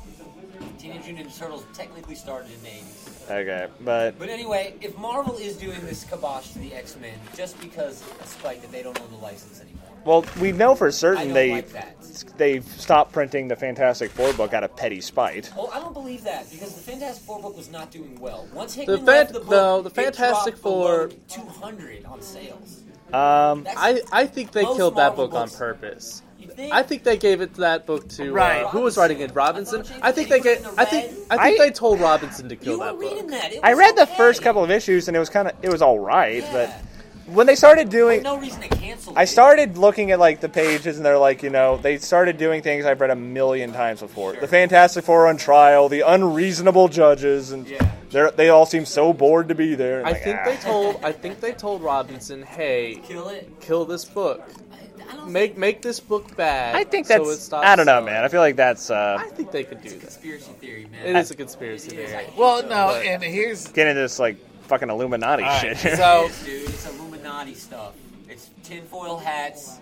Teenage Mutant Ninja Turtles technically started in the eighties. Okay, but But anyway, if Marvel is doing this kibosh to the X-Men just because of spite that they don't own the license anymore, well, we know for I certain don't they like that. they've stopped printing the Fantastic Four book out of petty spite. Oh, I don't believe that because the Fantastic Four book was not doing well. Once The Hickman fan- left the book, no, the it Fantastic dropped below Four- two hundred on sales. Um, That's, I, I think they Most killed that Marvel book on books- purpose. you think? I think they gave it that book to Right. uh, who was writing it, Robinson. I thought I think they James get. Gunn I put it think in the I think red. they told Robinson to kill you were that reading book. that. It I was read the okay. first couple of issues and it was kind of it was all right, Yeah. but when they started doing, No reason to cancel. I it. started looking at like the pages and they're like, you know, they started doing things I've read a million times before. Sure. The Fantastic Four on trial, the unreasonable judges, and Yeah. they they all seem so bored to be there. And I like, think ah. they told. I think they told Robinson, "Hey, Kill it. kill this book. I, I don't Make make this book bad." I think so it that's. stops I don't know, selling." man. I feel like that's uh, I think they could do that. conspiracy theory, man. It is a conspiracy It is. I theory. hate Well, those. no, But- and here's getting into this like fucking Illuminati all right, shit. so Dude, it's Illuminati stuff. It's tinfoil hats.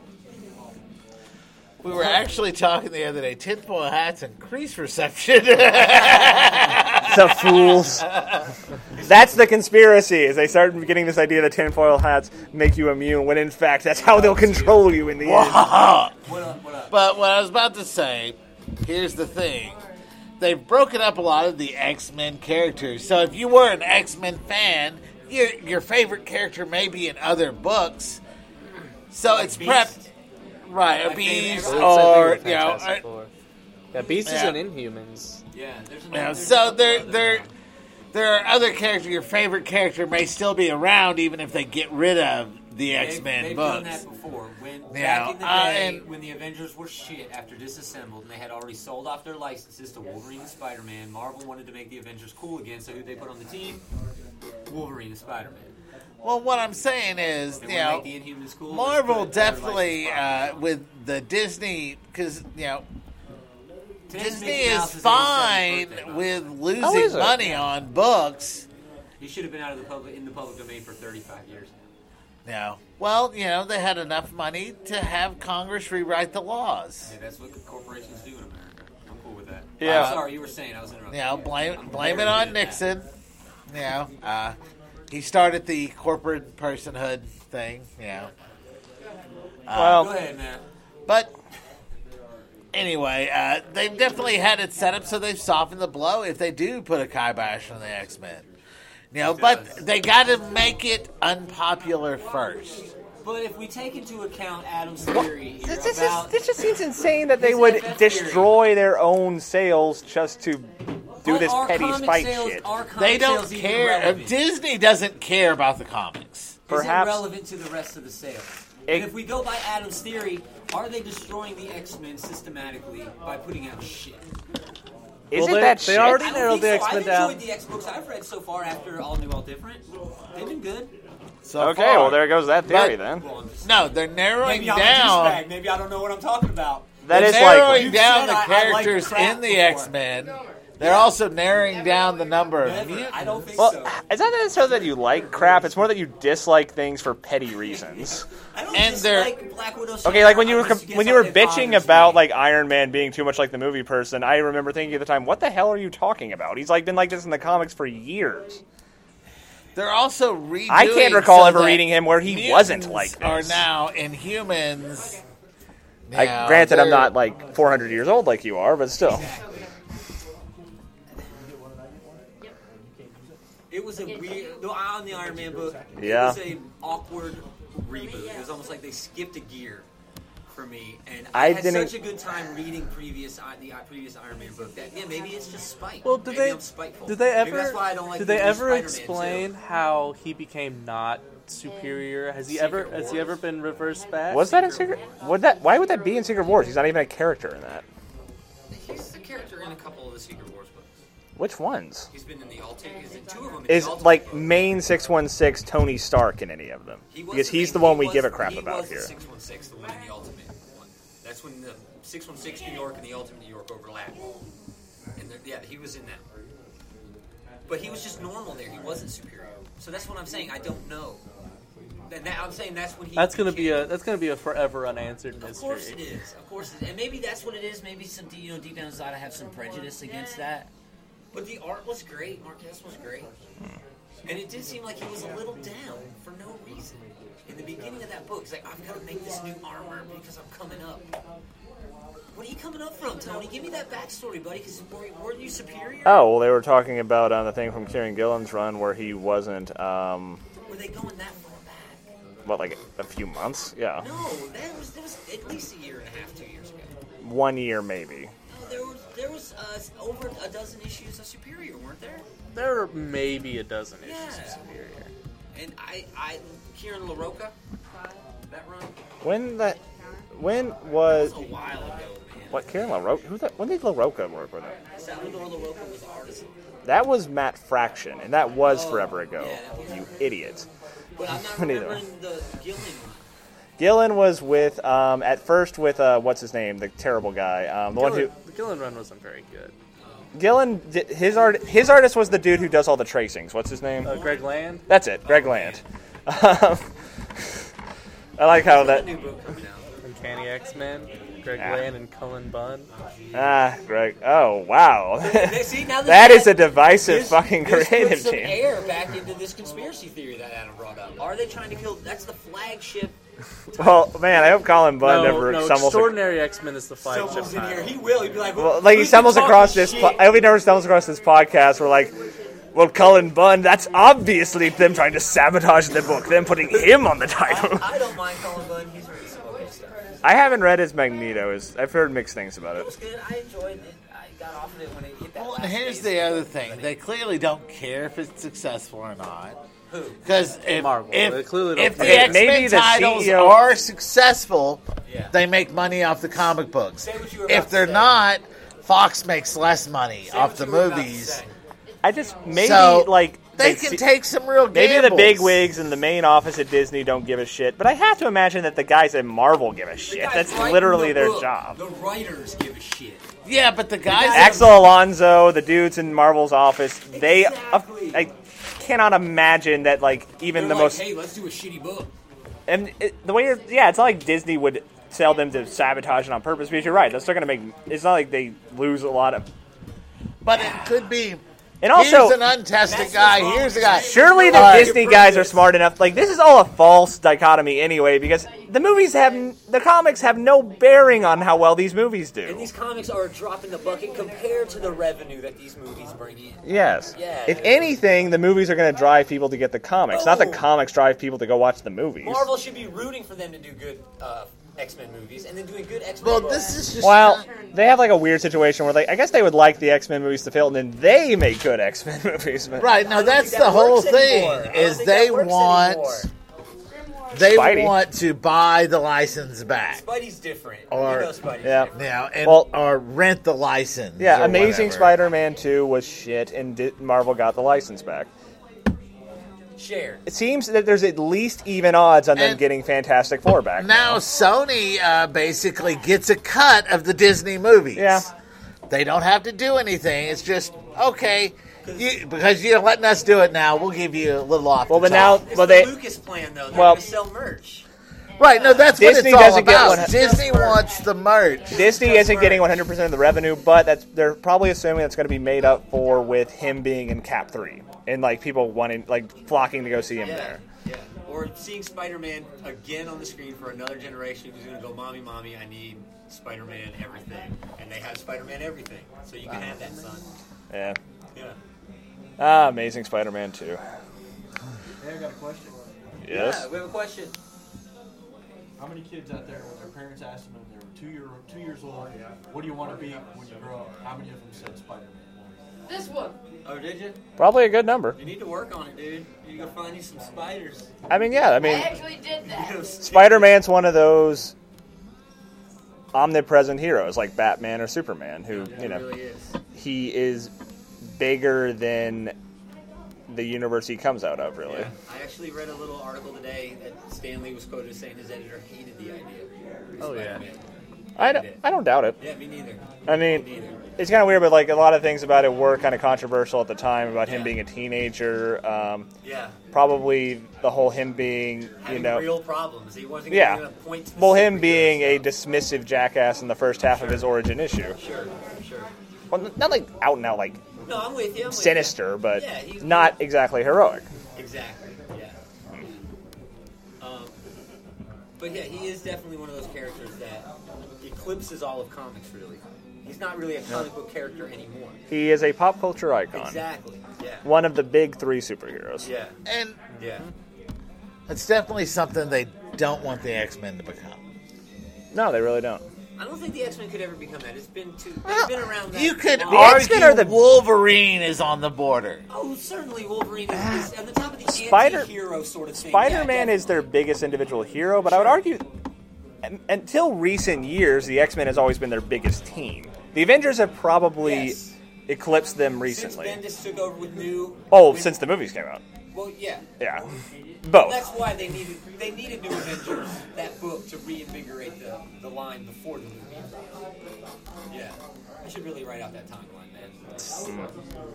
we were actually talking the other day. Tinfoil hats increase reception. The fools. That's the conspiracy. Is they start getting this idea that tinfoil hats make you immune, when in fact that's how they'll control you in the end. What up? What up? But what I was about to say, here's the thing. They've broken up a lot of the X-Men characters. So if you were an X-Men fan, your your favorite character may be in other books. So Like it's Beast? prepped. Right, a My Beast, favorite- or, Same you know, thing with Fantastic uh, Four. Yeah, Beast Yeah. is in Inhumans. Yeah, there's you another. know, there's so a couple there, other- there, there are other characters. Your favorite character may still be around, even if they get rid of the They've- X-Men they've books. done that before. When Yeah, back in the uh, day, and- when the Avengers were shit after Disassembled, and they had already sold off their licenses to Wolverine and Spider-Man, Marvel wanted to make the Avengers cool again. So who they put on the team? Wolverine and Spider-Man. Well, what I'm saying is, They you want know, to make the Inhumans cool. Marvel let's put their definitely, license uh, on. with the Disney, because, you know, Today's Disney Mickey is Mouse fine eighty-seventh birthday, with How losing is it? money on books. He should have been out of the public in the public domain for thirty-five years. No. Well, you know, they had enough money to have Congress rewrite the laws. Hey, that's what the corporations do in America. I'm cool with that. Yeah. I'm sorry, you were saying I was interrupting. You know, blame I'm blame it very on good at that. Nixon. You know, uh, he started the corporate personhood thing. Yeah. Well, Go ahead, man. But anyway, uh, they've definitely had it set up so they've softened the blow if they do put a kibosh on the X-Men. You know, but they got to make it unpopular first. But if we take into account Adam's theory here This, this, about... is, this just seems insane that they His would F F theory. destroy their own sales just to do But this are petty comic spite sales, shit. are comic They don't sales even care. relevant? Disney doesn't care about the comics. Perhaps- Is it relevant to the rest of the sales? It- And if we go by Adam's theory, are they destroying the X-Men systematically by putting out shit? Isn't Well, they- that they shit? already- I don't narrowed think the so. X-Men I've down. enjoyed the X books I've read so far after All New, All Different. They've been good. So Okay, far. well there goes that theory But- then. Well, I'm just- No, they're narrowing Maybe I'm a down. douchebag. Maybe I don't know what I'm talking about. That They're is narrowing likely. You down said the I- I liked characters crap in the before. X-Men. They're also narrowing down the number of Never. mutants. I don't think Well, so. it's not necessarily that you like crap. It's more that you dislike things for petty reasons. I don't and they're- dislike Black Widow. Okay, like when you were I'm com- just against when you were how it bitching bothers about me. like Iron Man being too much like the movie person, I remember thinking at the time, "What the hell are you talking about? He's like been like this in the comics for years." They're also redoing. I can't recall so ever that reading him where he wasn't like mutants Are this. now Inhumans. I, Now, granted, I'm they're- not like four hundred years old like you are, but still. It was a weird. No, on the Iron Man book, Yeah. it was a awkward reboot. It was almost like they skipped a gear for me, and I, I had didn't- such a good time reading previous uh, the uh, previous Iron Man book. That yeah, maybe it's just spite. Well, did maybe they I'm spiteful. did they Maybe ever that's why I don't like did the they new ever Spider-Man, explain too. how he became not superior? Has he ever has he ever been reversed back? Was that in Secret? Would that? Why would that be in Secret Wars? He's not even a character in that. He's the character in a couple of the Secret Wars books. Which ones? He's been in the Ultimate. He's in two of them. in Is the Ultimate like book. main six one six Tony Stark in any of them? He was Because he's main- the one he we was- give a crap he about was here. The six one six, the one in the Ultimate one. That's when the six one six New York and the Ultimate New York overlap. And there- yeah, he was in that. But he was just normal there. He wasn't superior. So that's what I'm saying. I don't know. And that, I'm saying that's when he. That's gonna be became- a that's gonna be a forever unanswered Of course mystery. it is. Of course it is. And maybe that's what it is. Maybe some, you know, deep down inside I have some prejudice against that. But the art was great. Marquez was great. And it did seem like he was a little down for no reason. In the beginning of that book, he's like, I've got to make this new armor because I'm coming up. What are you coming up from, Tony? Give me that backstory, buddy, because weren't you superior? Oh, well, they were talking about on the thing from Kieran Gillen's run where he wasn't, um, Were they going that far back? what, like a, a few months? Yeah. No, that was, that was at least a year and a half, two years ago. One year, maybe. No, there was, there was uh, over a dozen issues of Superior, weren't there? There are maybe a dozen issues Yeah. of Superior. And I, I, Kieran LaRocca, that run, When that, when that was, was a while ago, man. what, Kieran LaRocca? Who that, when did LaRocca work with him? Salvador LaRocca was artisan. That was Matt Fraction, and that was Oh, forever ago. yeah, that was- You idiot. But I'm not Neither. remembering the Gillen one. Gillen was with, um, at first with, uh, what's his name? The terrible guy. Um, the one who, Gillen, the Gillen run wasn't very good. Gillen, did- his art, his artist was the dude who does all the tracings. What's his name? Uh, Greg Land. That's it, Greg Land. Um, I like how There's that. a new book coming out. Uncanny X-Men, Greg Ah. Land and Cullen Bunn. Ah, Greg. Oh, wow. See, now this- That is a divisive this- fucking this creative puts some team. air back into this conspiracy theory that Adam brought up. Are they trying to kill? That's the flagship. Well, man, I hope Colin Bunn No, never no, stumbles. ac- Extraordinary X-Men is the flagship Someone's in here. title. He will. He'd be like, Well, like he "Who's stumbles been across talking this. shit?" Po- I hope he never stumbles across this podcast. Where like, well, Cullen Bunn. That's obviously them trying to sabotage the book. Them putting him on the title. I, I don't mind Colin Bunn. He's written some okay stuff. I haven't read his Magneto. Is I've heard mixed things about It was it. good. I enjoyed it. I got off of it when it hit that. Well, last and here's phase. the other thing. They clearly don't care if it's successful or not. Who? Because if, Marvel. They if, clearly don't if the care. X-Men Maybe the titles C E O are successful, Yeah. they make money off the comic books. Say what you were about If to they're say. not, Fox makes less money Say off what the you were about to movies. say. I just maybe So, like They they can see- take some real Maybe the gambles. big wigs in the main office at Disney don't give a shit, but I have to imagine that the guys at Marvel give a The shit. guys That's writing literally the their book, job. The writers give a shit. Yeah, but the guys... guys- Axel Alonso, the dudes in Marvel's office, they Exactly. I cannot imagine that like even They're the like, most hey, let's do a shitty book. and it, the way it- yeah, it's not like Disney would sell them to sabotage it on purpose. Because you're right, they're still gonna make. It's not like they lose a lot of. But it could be And also, here's an untested That's guy. what's wrong. Here's a guy. surely the All right. Disney guys are smart enough. Like, this is all a false dichotomy anyway, because the movies have, n- the comics have no bearing on how well these movies And do. these comics are a drop in the bucket compared to the revenue that these movies bring in. Yes. Yeah. If anything, the movies are going to drive people to get the comics, not the Oh. comics drive people to go watch the movies. Marvel should be rooting for them to do good uh, X-Men movies and then doing good X-Men Well, books. this is just Well, they have like a weird situation where, like, I guess they would like the X-Men movies to fail, and then they make good X-Men movies. But right. Now I don't that's think that the whole works thing. anymore. I don't Is think they that works want anymore. they Spidey. want to buy the license back, Spidey's different. Or- you know Spidey's Yeah. different. now, and Well- or rent the license. Yeah, or Amazing whatever. Spider-Man two was shit, and di- Marvel got the license back. Shared. It seems that there's at least even odds on them And- getting Fantastic Four back. Now Sony uh, basically gets a cut of the Disney movies. Yeah. They don't have to do anything. It's just okay. You, because you're letting us do it now, we'll give you a little off. Well, the but now, top. It's well, the they Lucas plan, though. They're well- going to sell merch. right? No, that's Disney what it's all doesn't get about. one- Disney wants the merch. Disney Just isn't getting merch. one hundred percent of the revenue, but that's they're probably assuming that's going to be made up for with him being in Cap three and like people wanting like flocking to go see him Yeah. there. Yeah. Or seeing Spider-Man again on the screen for another generation who's going to go, Mommy, Mommy, I need Spider-Man everything. And they have Spider-Man everything. So you can have that, son. Yeah. Yeah. Ah, Amazing Spider-Man two. Hey, I got a question. Yes. Yeah, we have a question. How many kids out there, when their parents asked them when they were two year two years old, what do you want to be when you grow up? How many of them said Spider-Man? This one. Oh, did you? Probably a good number. You need to work on it, dude. You go find you some spiders. I mean, yeah. I I mean, actually did that. Spider-Man's one of those omnipresent heroes like Batman or Superman, who you It know really is. he is bigger than the universe he comes out of. Really. Yeah. I actually read a little article today that Stan Lee was quoted as saying his editor hated the idea. of Oh, yeah. Spider-Man. I don't, I don't doubt it. Yeah, me neither. I mean, Me neither. it's kind of weird, but like a lot of things about it were kind of controversial at the time about him Yeah. being a teenager. Um, Yeah. probably the whole him being, you Having know, real problems. He wasn't yeah. going to point to the Well, him superhero being a stuff. dismissive jackass in the first half of his origin issue. Sure, sure. Well, not like out and out like No, I'm with you. I'm with sinister, but Yeah, he's- not exactly heroic. you. Exactly. Yeah. Um, but yeah, he is definitely one of those characters that eclipses all of comics. Really, he's not really a comic book character anymore. He is a pop culture icon. Exactly. Yeah. One of the big three superheroes. Yeah. And Yeah. it's definitely something they don't want the X-Men to become. No, they really don't. I don't think the X-Men could ever become that. It's been too. They've been around that. You could long. The argue X-Men are the- Wolverine is on the border. Oh, certainly Wolverine is, is at the top of the Spider- anti-hero sort of thing. Spider-Man Yeah, is their biggest individual hero, but I would argue un- until recent years, the X-Men has always been their biggest team. The Avengers have probably Yes. eclipsed them Since recently. Bendis took over with new. Oh, when- since the movies came out. Well, yeah. Yeah. Both. That's why they needed they needed New Avengers, that book, to reinvigorate the, the line before the movie. Yeah, I should really write out that timeline, man.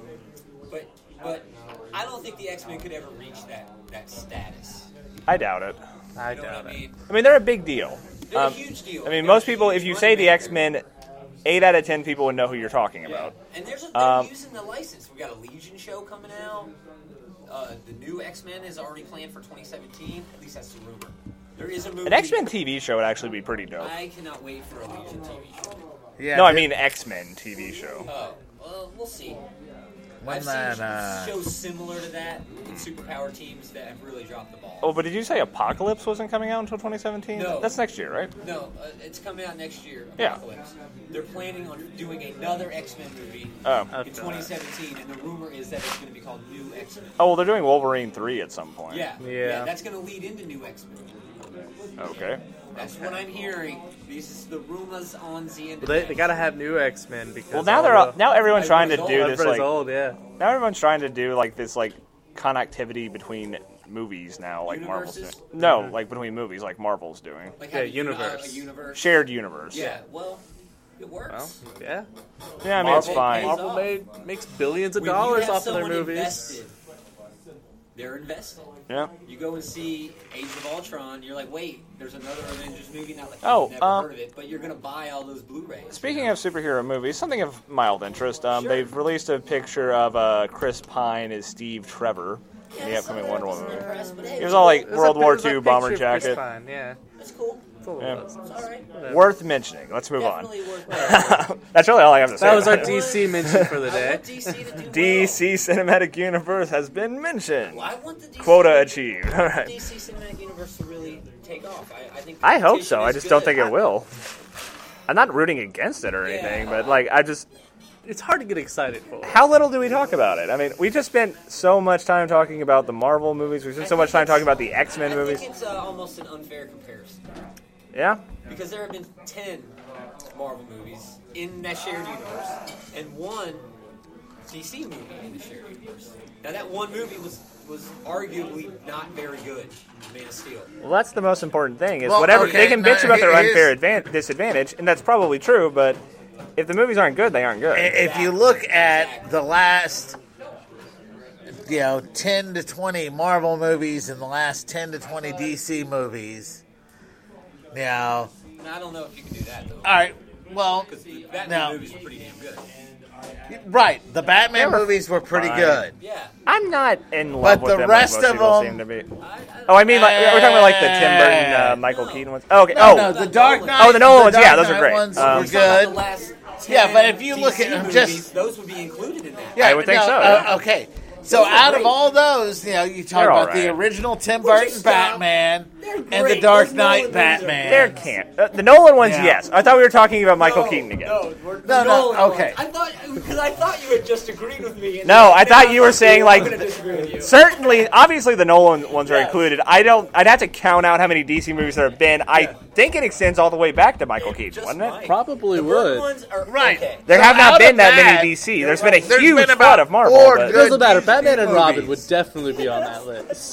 But but I don't think the X-Men could ever reach that that status. I doubt it. I You know doubt what I it. mean? I mean, they're a big deal. They're Um, a huge deal. I mean, They're most a people, huge if you say the moneymaker. X-Men, eight out of ten people would know who you're talking Yeah. about. And there's a, they're Um, using the license. We got a Legion show coming out. Uh, the new X-Men is already planned for twenty seventeen. At least that's the rumor. There is a movie. An X-Men T V show would actually be pretty dope. I cannot wait for a Legion T V show. Yeah, No, I they- mean X-Men T V show. Oh, well, we'll see. when I've that, seen uh, shows similar to that in superpower teams that have really dropped the ball. Oh, but did you say Apocalypse wasn't coming out until twenty seventeen? No. That's next year, right? No, uh, it's coming out next year. Yeah. Apocalypse. They're planning on doing another X-Men movie Oh. in twenty seventeen, and the rumor is that it's going to be called New X-Men. Oh, well, they're doing Wolverine three at some point. Yeah, Yeah. that's going to lead into New X-Men. Okay. That's what I'm hearing. These is the rumors on the Well, internet. they, they gotta have new X-Men because Well, now all they're the- all, now everyone's trying to do Everyone's this Everybody's like old, yeah. now everyone's trying to do like this like connectivity between movies now, like Marvel's doing. Universes? No, like between movies, like Marvel's doing. like Yeah, have a uni- universe. uh, a universe. Shared universe. Yeah, well, it works. Well, yeah. Yeah, I mean it's Marvel fine. pays Marvel off. made makes billions of When you dollars have off of their someone movies. invested, they're invested. Yeah. You go and see Age of Ultron, you're like, wait, there's another Avengers movie now. Like, Oh, you've never um, heard of it, but you're gonna buy all those Blu-rays. Speaking of superhero movies, something of mild interest. Um, Sure. They've released a picture of uh, Chris Pine as Steve Trevor in the Yeah, upcoming so I Wonder wasn't Woman movie. impressed, but hey, He was all like There's a World pic- War there's a Two bomber picture of Chris jacket. Pine, yeah. that's cool. It's a little Yeah. bit- It's all right. whatever. Worth mentioning. Let's move Definitely on. worth. That's really all I have to say. That was our about it. D C mention for the I day. want D C to do D well. C Cinematic Universe has been mentioned. Well, I want the D C Quota achieved. All I want right. the D C Cinematic Universe to really take off. I, I think. the I hope so. competition I is just don't good. think it will. I'm not rooting against it or Yeah. anything, but like I just. It's hard to get excited for. How little do we talk about it? I mean, we just spent so much time talking about the Marvel movies. We spent so much time talking about the X-Men I movies. think it's uh, almost an unfair comparison Yeah. because there have been ten Marvel movies in that shared universe and one D C movie in the shared universe. Now that one movie was was arguably not very good, Man of Steel. Well, that's the most important thing. Is Well, whatever okay, they can bitch now, about their here's- unfair advan- disadvantage, and that's probably true. But if the movies aren't good, they aren't good. If you look at the last, you know, ten to twenty Marvel movies and the last ten to twenty D C movies, you know, Now, I don't know if you can do that though, all right, well, because the Batman No. movies were pretty damn good. right, the Batman They were movies were pretty fine. good. Yeah. I'm not in love But with the them rest like most of people them- seem to be. I, I, Oh, I mean, like, we're talking about like the Tim Burton, uh, Uh, Michael no. Keaton ones. Oh, okay. No, oh, no, the Dark Knight. Oh, the Nolan ones, Dark yeah, those are Knight great. Ones Um, were Talking about good. the last Yeah, ten but if you D C look at them movies, just- those would be included in that. Yeah, I would think no, so, uh, yeah. okay. So Those are out of great. all those, you know, you talk They're all about the right. original Tim Would you Burton stop? Batman They're and the great. Dark Those Knight Nolan movies are Batman. there can't. Uh, the Nolan ones, Yeah. yes. I thought we were talking about Michael Keaton again. No, we're, No, no, Nolan okay. ones. I thought because I thought you had just agreed with me. And No, I and thought was you were saying, I'm like, gonna disagree with you. Certainly, obviously, the Nolan ones are Yes. included. I don't. I'd have to count out how many D C movies there have been. I think it extends all the way back to Michael Keaton, Just wouldn't it? might. Probably The Burton would. ones are Right. Okay. There So have not out been of that that, many D C. There's been a there's huge been flood about of Marvel. four but- It doesn't matter. D C Batman and Robin movies. would definitely be on that list.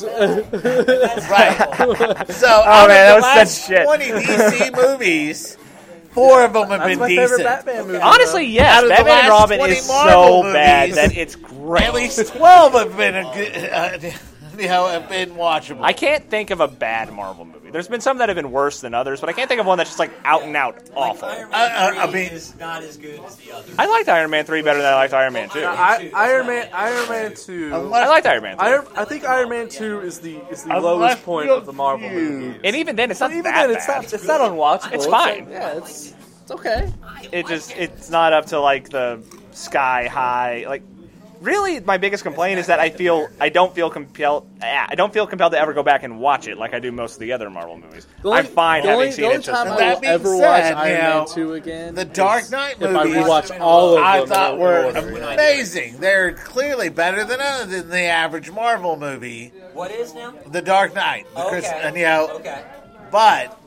That's Right. terrible. So out Oh, man, that of was the last such shit. twenty D C movies, four of them have That's been my decent. favorite Batman movie. Honestly, yes. Out of the Batman and last Robin twenty is Marvel so bad movies, that it's great. At least twelve have been a good, uh, you know, have been watchable. I can't think of a bad Marvel movie. There's been some that have been worse than others, but I can't think of one that's just like out and out awful. Like Iron Uh, uh, Man I three mean- is not as good as the others. I liked Iron Man three better than I liked Iron Man two. Well, I, I- I, Iron Man, Iron Man two. Unless- liked Iron Man three. Iron, I think Iron Man two is the is the Unless lowest point you're of the Marvel confused. movies. and even then, it's not Even that then, it's bad. not it's not unwatchable. It's like- fine. yeah, it's it's okay. It just it's not up to like the sky high. Like really, my biggest complaint is that I feel I don't feel compelled. ah, I don't feel compelled to ever go back and watch it like I do most of the other Marvel movies. The only- I'm fine the having only, seen the only it just. time once. I That will being ever said, watch you Iron know, Man two again. the is Dark Knight if I movies rewatch all of I them. thought in were order. amazing. They're clearly better than, uh, than the average Marvel movie, What is now? The Dark Knight. The Okay. Chris, and, you know, Okay. but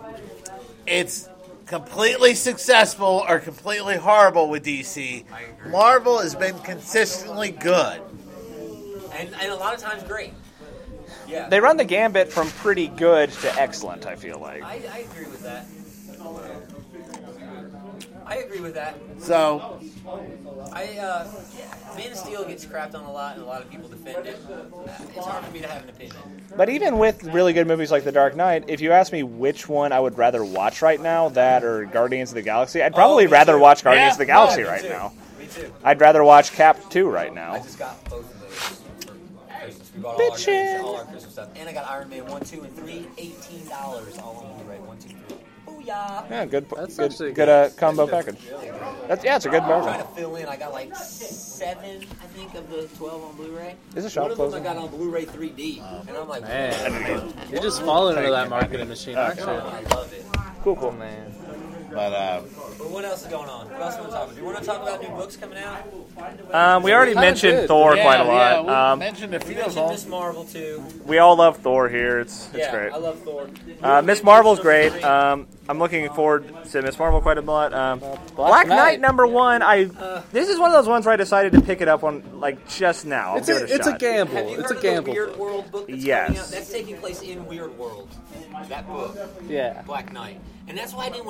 it's completely successful or completely horrible with D C. I agree. Marvel has been consistently good. And, and a lot of times great. Yeah. They run the gambit from pretty good to excellent. I feel like. I, I agree with that. I agree with that. So, I uh, Man of Steel gets crapped on a lot, and a lot of people defend it. Uh, It's hard for me to have an opinion. But even with really good movies like The Dark Knight, if you ask me which one I would rather watch right now, that or Guardians of the Galaxy, I'd probably me rather too. watch Guardians Yeah, of the Galaxy Me right too. now. Me too. I'd rather watch Cap two right now. I just got both of those for Christmas. We bought all our, Bitchin'. Christmas, all our Christmas stuff. And I got Iron Man one, two, and three. eighteen dollars all on Blu-ray. one, two, three. Booyah! Yeah, good, That's good, actually good good. uh, combo package. That's yeah, it's a good I'm trying bargain. to fill in. I got like seven, I think, of the twelve on Blu-ray. Is the shop One of them I closing? got on Blu-ray three D. And I'm like, Man, you're just falling into that marketing machine, aren't you? I love it. Cool, cool. Man. but uh, But what else is going on? What else do you want to talk about? Do you want to talk about new books coming out? Um, we already kinda mentioned did. Thor yeah, quite a yeah, lot. we Um, mentioned a We few of mentioned them. Miss Marvel too. we all love Thor here. It's it's Yeah, great. I love Thor. Uh, Miss Marvel's great. Um, I'm looking forward to Miss Marvel quite a lot. Um, Black Knight Knight. number one. I this is one of those ones where I decided to pick it up on like just now. I'll It's give a it a it's a shot. gamble. Have you It's heard a of gamble. the Weird World book that's Yes. coming out? That's taking place in Weird World. That book, Yeah. Black Knight. And that's why I didn't want to get it. It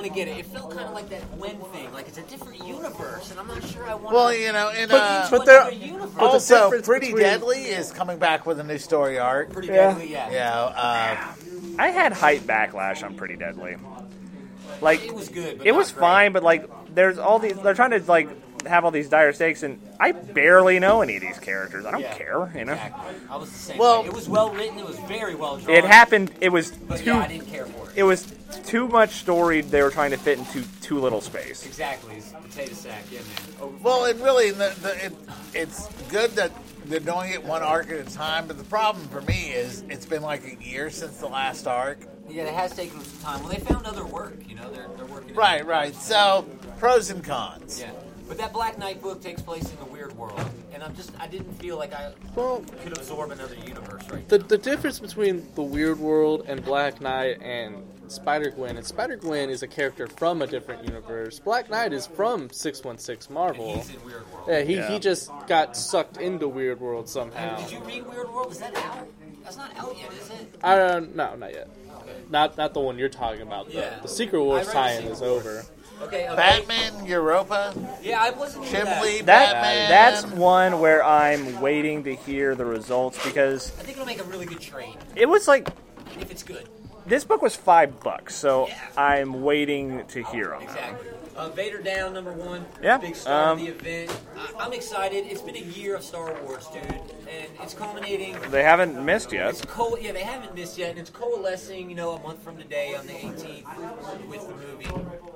felt kind of like that Gwen thing, like it's a different universe, and I'm not sure I want. Well, you know, in but, uh, but there- universe. but the also, difference Pretty between- Deadly is coming back with a new story arc. pretty Yeah. deadly, yeah. Yeah, uh, I had hype backlash on Pretty Deadly. Like It was good, but it not was great. fine, but like there's all these. They're trying to like have all these dire stakes, and I barely know any of these characters. I don't Yeah. care, you know. Exactly. I was the same. Well- way. It was well written. It was very well drawn. It happened. It was but too. yeah, I didn't care for it. It was too much story. They were trying to fit into too little space. Exactly. It's potato sack, yeah, man. Oh, well, it really, the, the, it, it's good that they're doing it one arc at a time, but the problem for me is it's been like a year since the last arc. yeah, it has taken some time. Well, they found other work. You know, they're they're working. Right, right. So, pros and cons. Yeah, but that Black Knight book takes place in the weird world, and I'm just I didn't feel like I Well, could absorb another universe right the the difference between the Weird World and Black Knight and Spider-Gwen, and Spider-Gwen is a character from a different universe. Black Knight is from six one six now. Marvel. He's in Weird World. Yeah, he, Yeah. he just got sucked into Weird World And somehow. did you read Weird World? Is that out? That's not out yet, is it? I don't no, not yet. Not not the one you're talking about. The, Yeah. the Secret Wars I read the tie-in Secret is Wars. over. Okay. okay. Batman, Europa, Yeah, I wasn't into that. Chimley, That Batman. that's one where I'm waiting to hear the results because I think it'll make a really good trade it was like if it's good. this book was five bucks, so Yeah. I'm waiting to hear on that. Exactly. Uh, Vader down, number one. Yeah, Big star um, of the event. I, I'm excited. It's been a year of Star Wars, dude, and it's culminating. They haven't missed yet. It's co- yeah, they haven't missed yet, and it's coalescing. You know, a month from today on the eighteenth with the movie.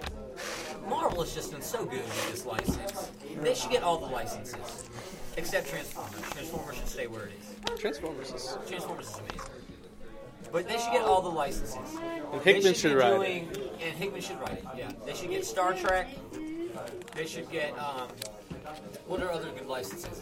Marvel has just done so good with this license. They should get all the licenses, except Transformers. Transformers should stay where it is. Transformers is Transformers is amazing. But they should get all the licenses. and They Hickman should should be write doing, and Hickman should write it. Yeah, they should get Star Trek. They should get um, what are other good licenses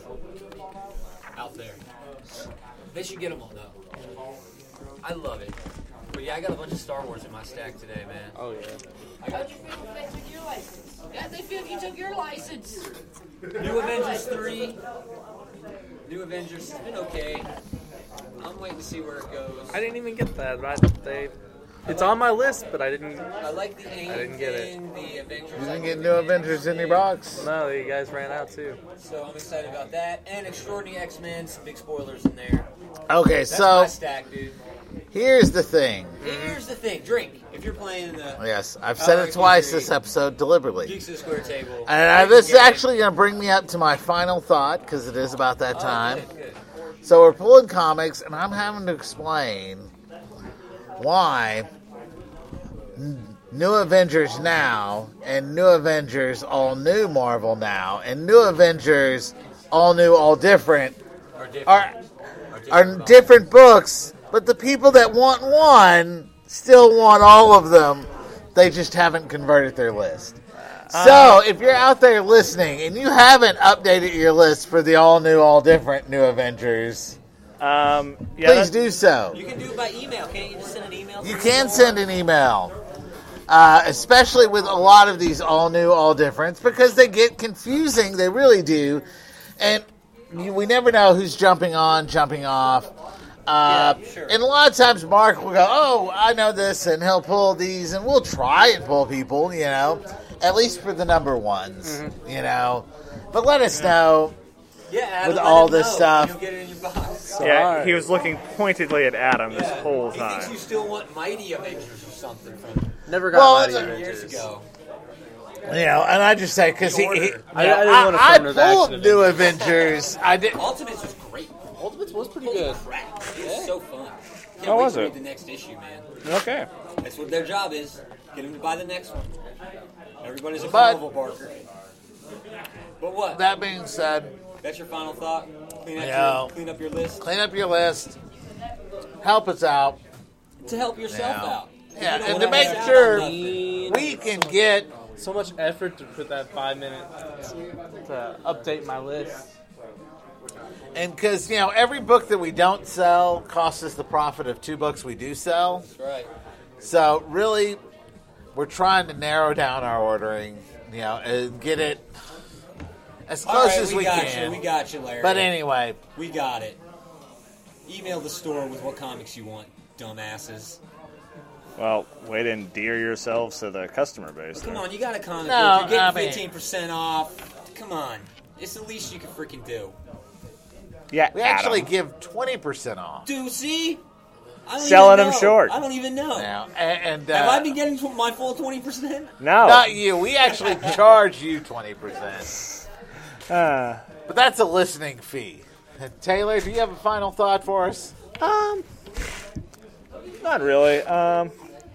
out there? They should get them all though. I love it. But yeah, I got a bunch of Star Wars in my stack today, man. it. Oh yeah. How'd you feel if they took your license? How'd they feel if you took your license? New Avengers three. New Avengers has been okay. I'm waiting to see where it goes. I didn't even get that. Right? They, it's on my list, but I didn't. I like the AIM I didn't get it. thing, the Avengers. You I didn't get like New the Avengers in your box? No, you guys ran out too. So I'm excited about that. And Extraordinary X-Men, some big spoilers in there. Okay, That's so my stack, dude. here's the thing. Here's the thing. Drink. If you're playing the Yes, I've said Oh, it twice agree. this episode deliberately. Geeks of the Square Table. And I, drink this is and get actually going to bring me up to my final thought, because it is about that it. Oh, time. good, good. So we're pulling comics, and I'm having to explain why N- New Avengers Now and New Avengers All New Marvel Now and New Avengers All New All Different Or different. are Or are different. different books, but the people that want one still want all of them. They just haven't converted their list. So, if you're out there listening and you haven't updated your list for the all new, all different New Avengers, Um, yeah, please that- do so. You can do it by email. Can't you just send an email? You can send an email, uh, especially with a lot of these all new, all differents, because they get confusing. They really do. And you, we never know who's jumping on, jumping off. Uh, Yeah, sure. And a lot of times Mark will go, oh, I know this, and he'll pull these, and we'll try and pull people, you know, at least for the number ones, Mm-hmm. you know. But let us know. Yeah, Adam, with let all him this know. stuff. You'll get it in your box. So, yeah, alright. he was looking pointedly at Adam this Yeah. whole He thinks time. you still want Mighty Avengers or something from Never got Well, Mighty it's- Avengers. years ago. You know, and I just say, because he, he, you I- know, I didn't want to I, I front of pulled action New Avengers. I did. Ultimates was great. Ultimates was pretty Holy good. crap. It was so fun. Can't How wait was to it? read the next issue, man. Okay. That's what their job is. Get them to buy the next one. Everybody's a But- Marvel Barker. But what? That being said, That's your final thought? Clean up, Yeah. your, clean up your list? clean up your list. Help us out. To help yourself Yeah. out. Yeah, You don't and wanna to make miss out sure on nothing. we can get. So much effort to put that five minutes to update my list. And because, you know, every book that we don't sell costs us the profit of two books we do sell. That's right. So, really, we're trying to narrow down our ordering, you know, and get it as All close right, as we, we, got can. you. We got you, Larry. But anyway, We got it. Email the store with what comics you want, dumbasses. Well, way to endear yourselves to the customer base. Come there. on, you got a comic No, book. You're I getting mean- fifteen percent off. Come on. It's the least you can freaking do. Yeah, We Adam. actually give twenty percent off. Do see? I don't Selling even them know. short. I don't even know. Now, and, and uh, Have I been getting tw- my full twenty percent? No. not you. We actually charge you twenty percent. Uh, But that's a listening fee. And Taylor, do you have a final thought for us? um, not really. Um,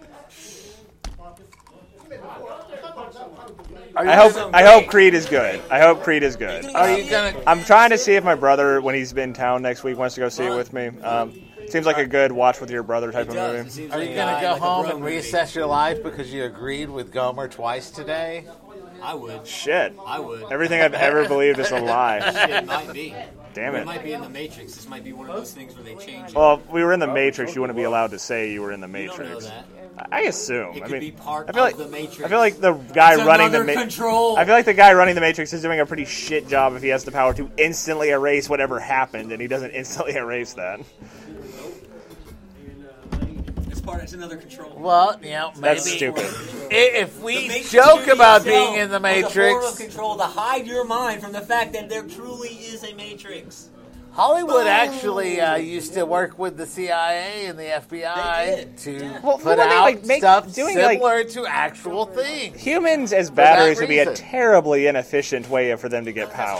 Are you I hope gonna- I hope Creed is good. I hope Creed is good. Are you gonna? I'm trying to see if my brother, when he's in town next week, wants to go see it with me. Um, seems like a good watch with your brother type It of does. It movie. seems Are like you a gonna guy, go like a home bro and movie. reassess your life because you agreed with Gomer twice today? I would. Shit. I would. Everything I've ever believed is a lie. Shit, it might be. Damn We it. might be in the Matrix. This might be one of those things where they change it. Well, if we were in the Matrix, you wouldn't be allowed to say you were in the you don't know Matrix. that. I assume. It I could mean, be part I feel like of the Matrix. I feel like the guy It's running the another Ma- control. I feel like the guy running the Matrix is doing a pretty shit job if he has the power to instantly erase whatever happened, and he doesn't instantly erase that. It's part. It's another control. Well, you know, maybe That's stupid. I- If The we Matrix joke movie about itself being in the was a form of Matrix, control to hide your mind from the fact that there truly is a Matrix. Hollywood actually uh, used to work with the C I A and the F B I They did, to yeah. Well, put wouldn't they, out like, make- stuff doing, similar to actual things. Humans as that batteries would be a reason. terribly inefficient way for them to get power.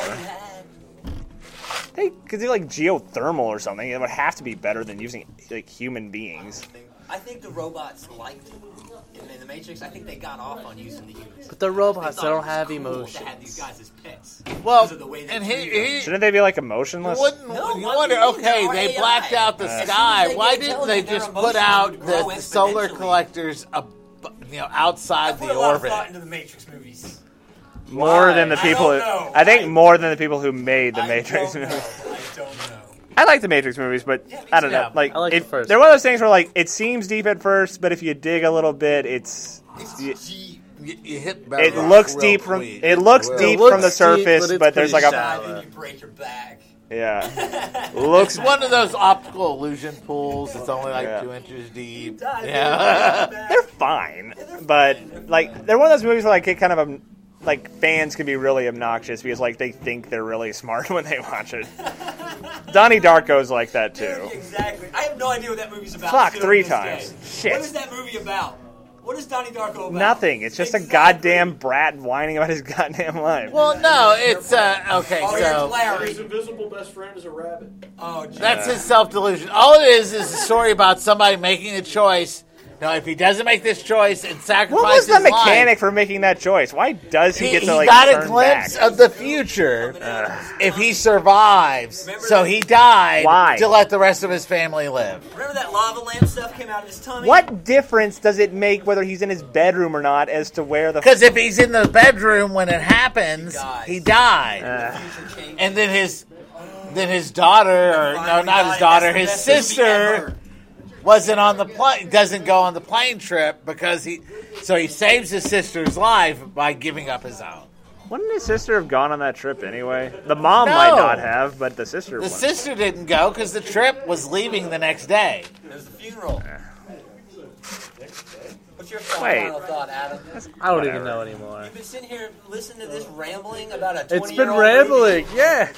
They could do like geothermal or something. It would have to be better than using like human beings. I think the robots liked in, in the Matrix. I think they got off on using the humans. But they're robots. They They thought don't it was have cool emotions. To have these guys as pets. Well, because of the way they and he, treat them. he Shouldn't they be like emotionless? wouldn't No, you what wonder? do you mean? Okay, They're they A I. blacked out the As soon as sky. they Why get didn't they intelligent, their just put emotions out would the, grow the solar exponentially. collectors, up, you know, I outside put the a lot of orbit? thought into the Matrix movies. More Why? than the I people. don't who, know. I think I- more than the people who made the I Matrix don't know. movies. I don't know. I like the Matrix movies, but Yeah, me I don't too. know. Like, I like it, the first they're one of those things where like it seems deep at first, but if you dig a little bit, it's It's y- deep. You, you hit it bedrock looks real deep from quick. it looks Real deep looks from the deep, surface, but it's but there's like pretty a shallow. And then you break your back. yeah looks It's one of those optical illusion pools. It's only like Yeah. two inches deep. Die, Yeah. they're fine, but like they're one of those movies where like get kind of um, like fans can be really obnoxious because like they think they're really smart when they watch it. Donnie Darko's like that Dude, too. exactly. I have no idea what that movie's about. Fuck, still three to this times. day. Shit. What is that movie about? What is Donnie Darko about? Nothing. It's just a Exactly. goddamn brat whining about his goddamn life. Well, no, it's uh, okay. Oh, here's So Larry. His invisible best friend is a rabbit. Oh, geez. that's his self delusion. All it is is a story about somebody making a choice. Now, if he doesn't make this choice and sacrifice What was the his mechanic life, for making that choice? Why does he, he, get he to like got a turn glimpse back? of the future if he survives. Remember So that- he died Why? to let the rest of his family live. Remember that lava lamp stuff came out of his tummy? What difference does it make whether he's in his bedroom or not as to where the Because if he's in the bedroom when it happens, He dies. he died. Uh, Future change. And then his then his daughter, or no, Finally not his died. daughter, That's the his best movie sister ever. wasn't on the plane. Doesn't go on the plane trip because he. So he saves his sister's life by giving up his own. wouldn't his sister have gone on that trip anyway? The mom No. might not have, but the sister The would. sister didn't go because the trip was leaving the next day. It was the funeral. What's your Wait. final thought, Adam? I don't Whatever. even know anymore. You've been sitting here listening to this rambling about a It's been twenty-year-old rambling. Yeah.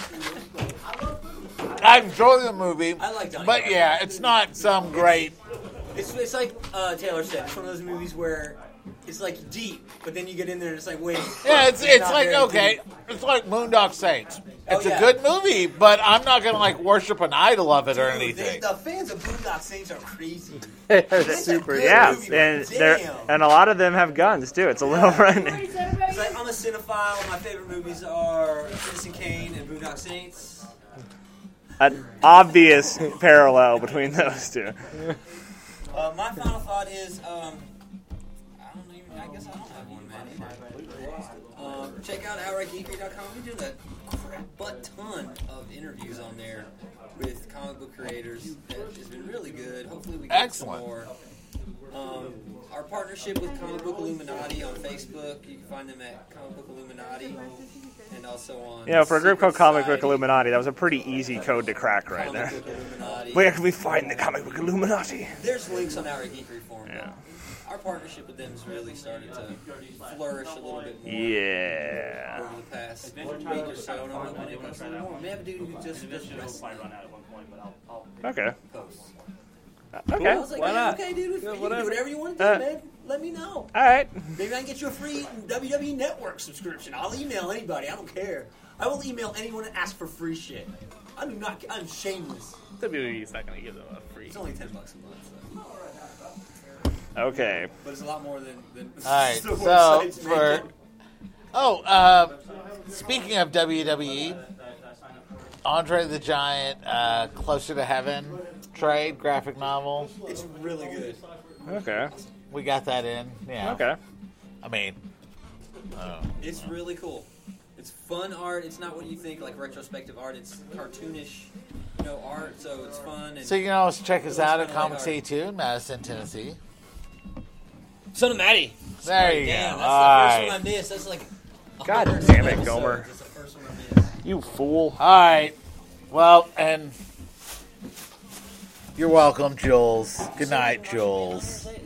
I enjoy the movie, I like Donnie but Darko. yeah, it's not some great. It's, it's like uh, Taylor said. It's one of those movies where it's like deep, but then you get in there and it's like, wait. Yeah, it's it's not like very okay, deep. it's like Moondock Saints. It's Oh, yeah. a good movie, but I'm not gonna like worship an idol of it or Dude, anything. they- the fans of Boondock Saints are crazy. That's It's a super. good Yeah, movie, and but they're damn. and a lot of them have guns too. It's a little frightening. It's like, I'm a cinephile. My favorite movies are Citizen Kane and Boondock Saints. An obvious parallel between those two. Uh, my final thought is, um, I don't even. I guess I don't have one, man. Either. Um, check out outright geekery dot com. We do a crap butt ton of interviews on there with comic book creators. That has been really good. Hopefully, we get Excellent. some more. Um, our partnership with Comic Book Illuminati on Facebook. You can find them at Comic Book Illuminati, and also on. You know, for a group called Secret Comic Book Society. Illuminati, that was a pretty easy code to crack right there. Comic Book Illuminati. Where can we find the Comic Book Illuminati? There's links on our Geekery forum. Yeah. Our partnership with them has really started to flourish a little bit more Yeah. over the past week or so. And I'm like, when it goes a little more, we have a dude who just does wrestling Okay. posts. Okay. I was like, Why yeah, not? okay, dude, if Yeah, you can whatever. do whatever you want to do, Uh, man. Let me know. All right. Maybe I can get you a free W W E Network subscription. I'll email anybody. I don't care. I will email anyone that asks for free shit. I do not. I'm shameless. W W E's not going to give them a free. It's only ten bucks a month. So. Okay. But it's a lot more than. than All right, the so website's for making. oh, uh, speaking of W W E, Andre the Giant, uh, Closer to Heaven trade graphic novel. It's really good. Okay. We got that in. Yeah. Okay. I mean, oh, It's really cool. It's fun art. It's not what you think, like retrospective art. It's cartoonish, you know, art. So it's fun. And so you can always check us out at It's kinda like Comics our- eighty-two in Madison, Tennessee. Son of Maddie. There you Damn, go. that's All the first right. one I missed. That's like. a God hundred damn it, episodes. Gomer. That's the first one I missed. You fool. All right. Well, and you're welcome, Jules. Good night, Jules.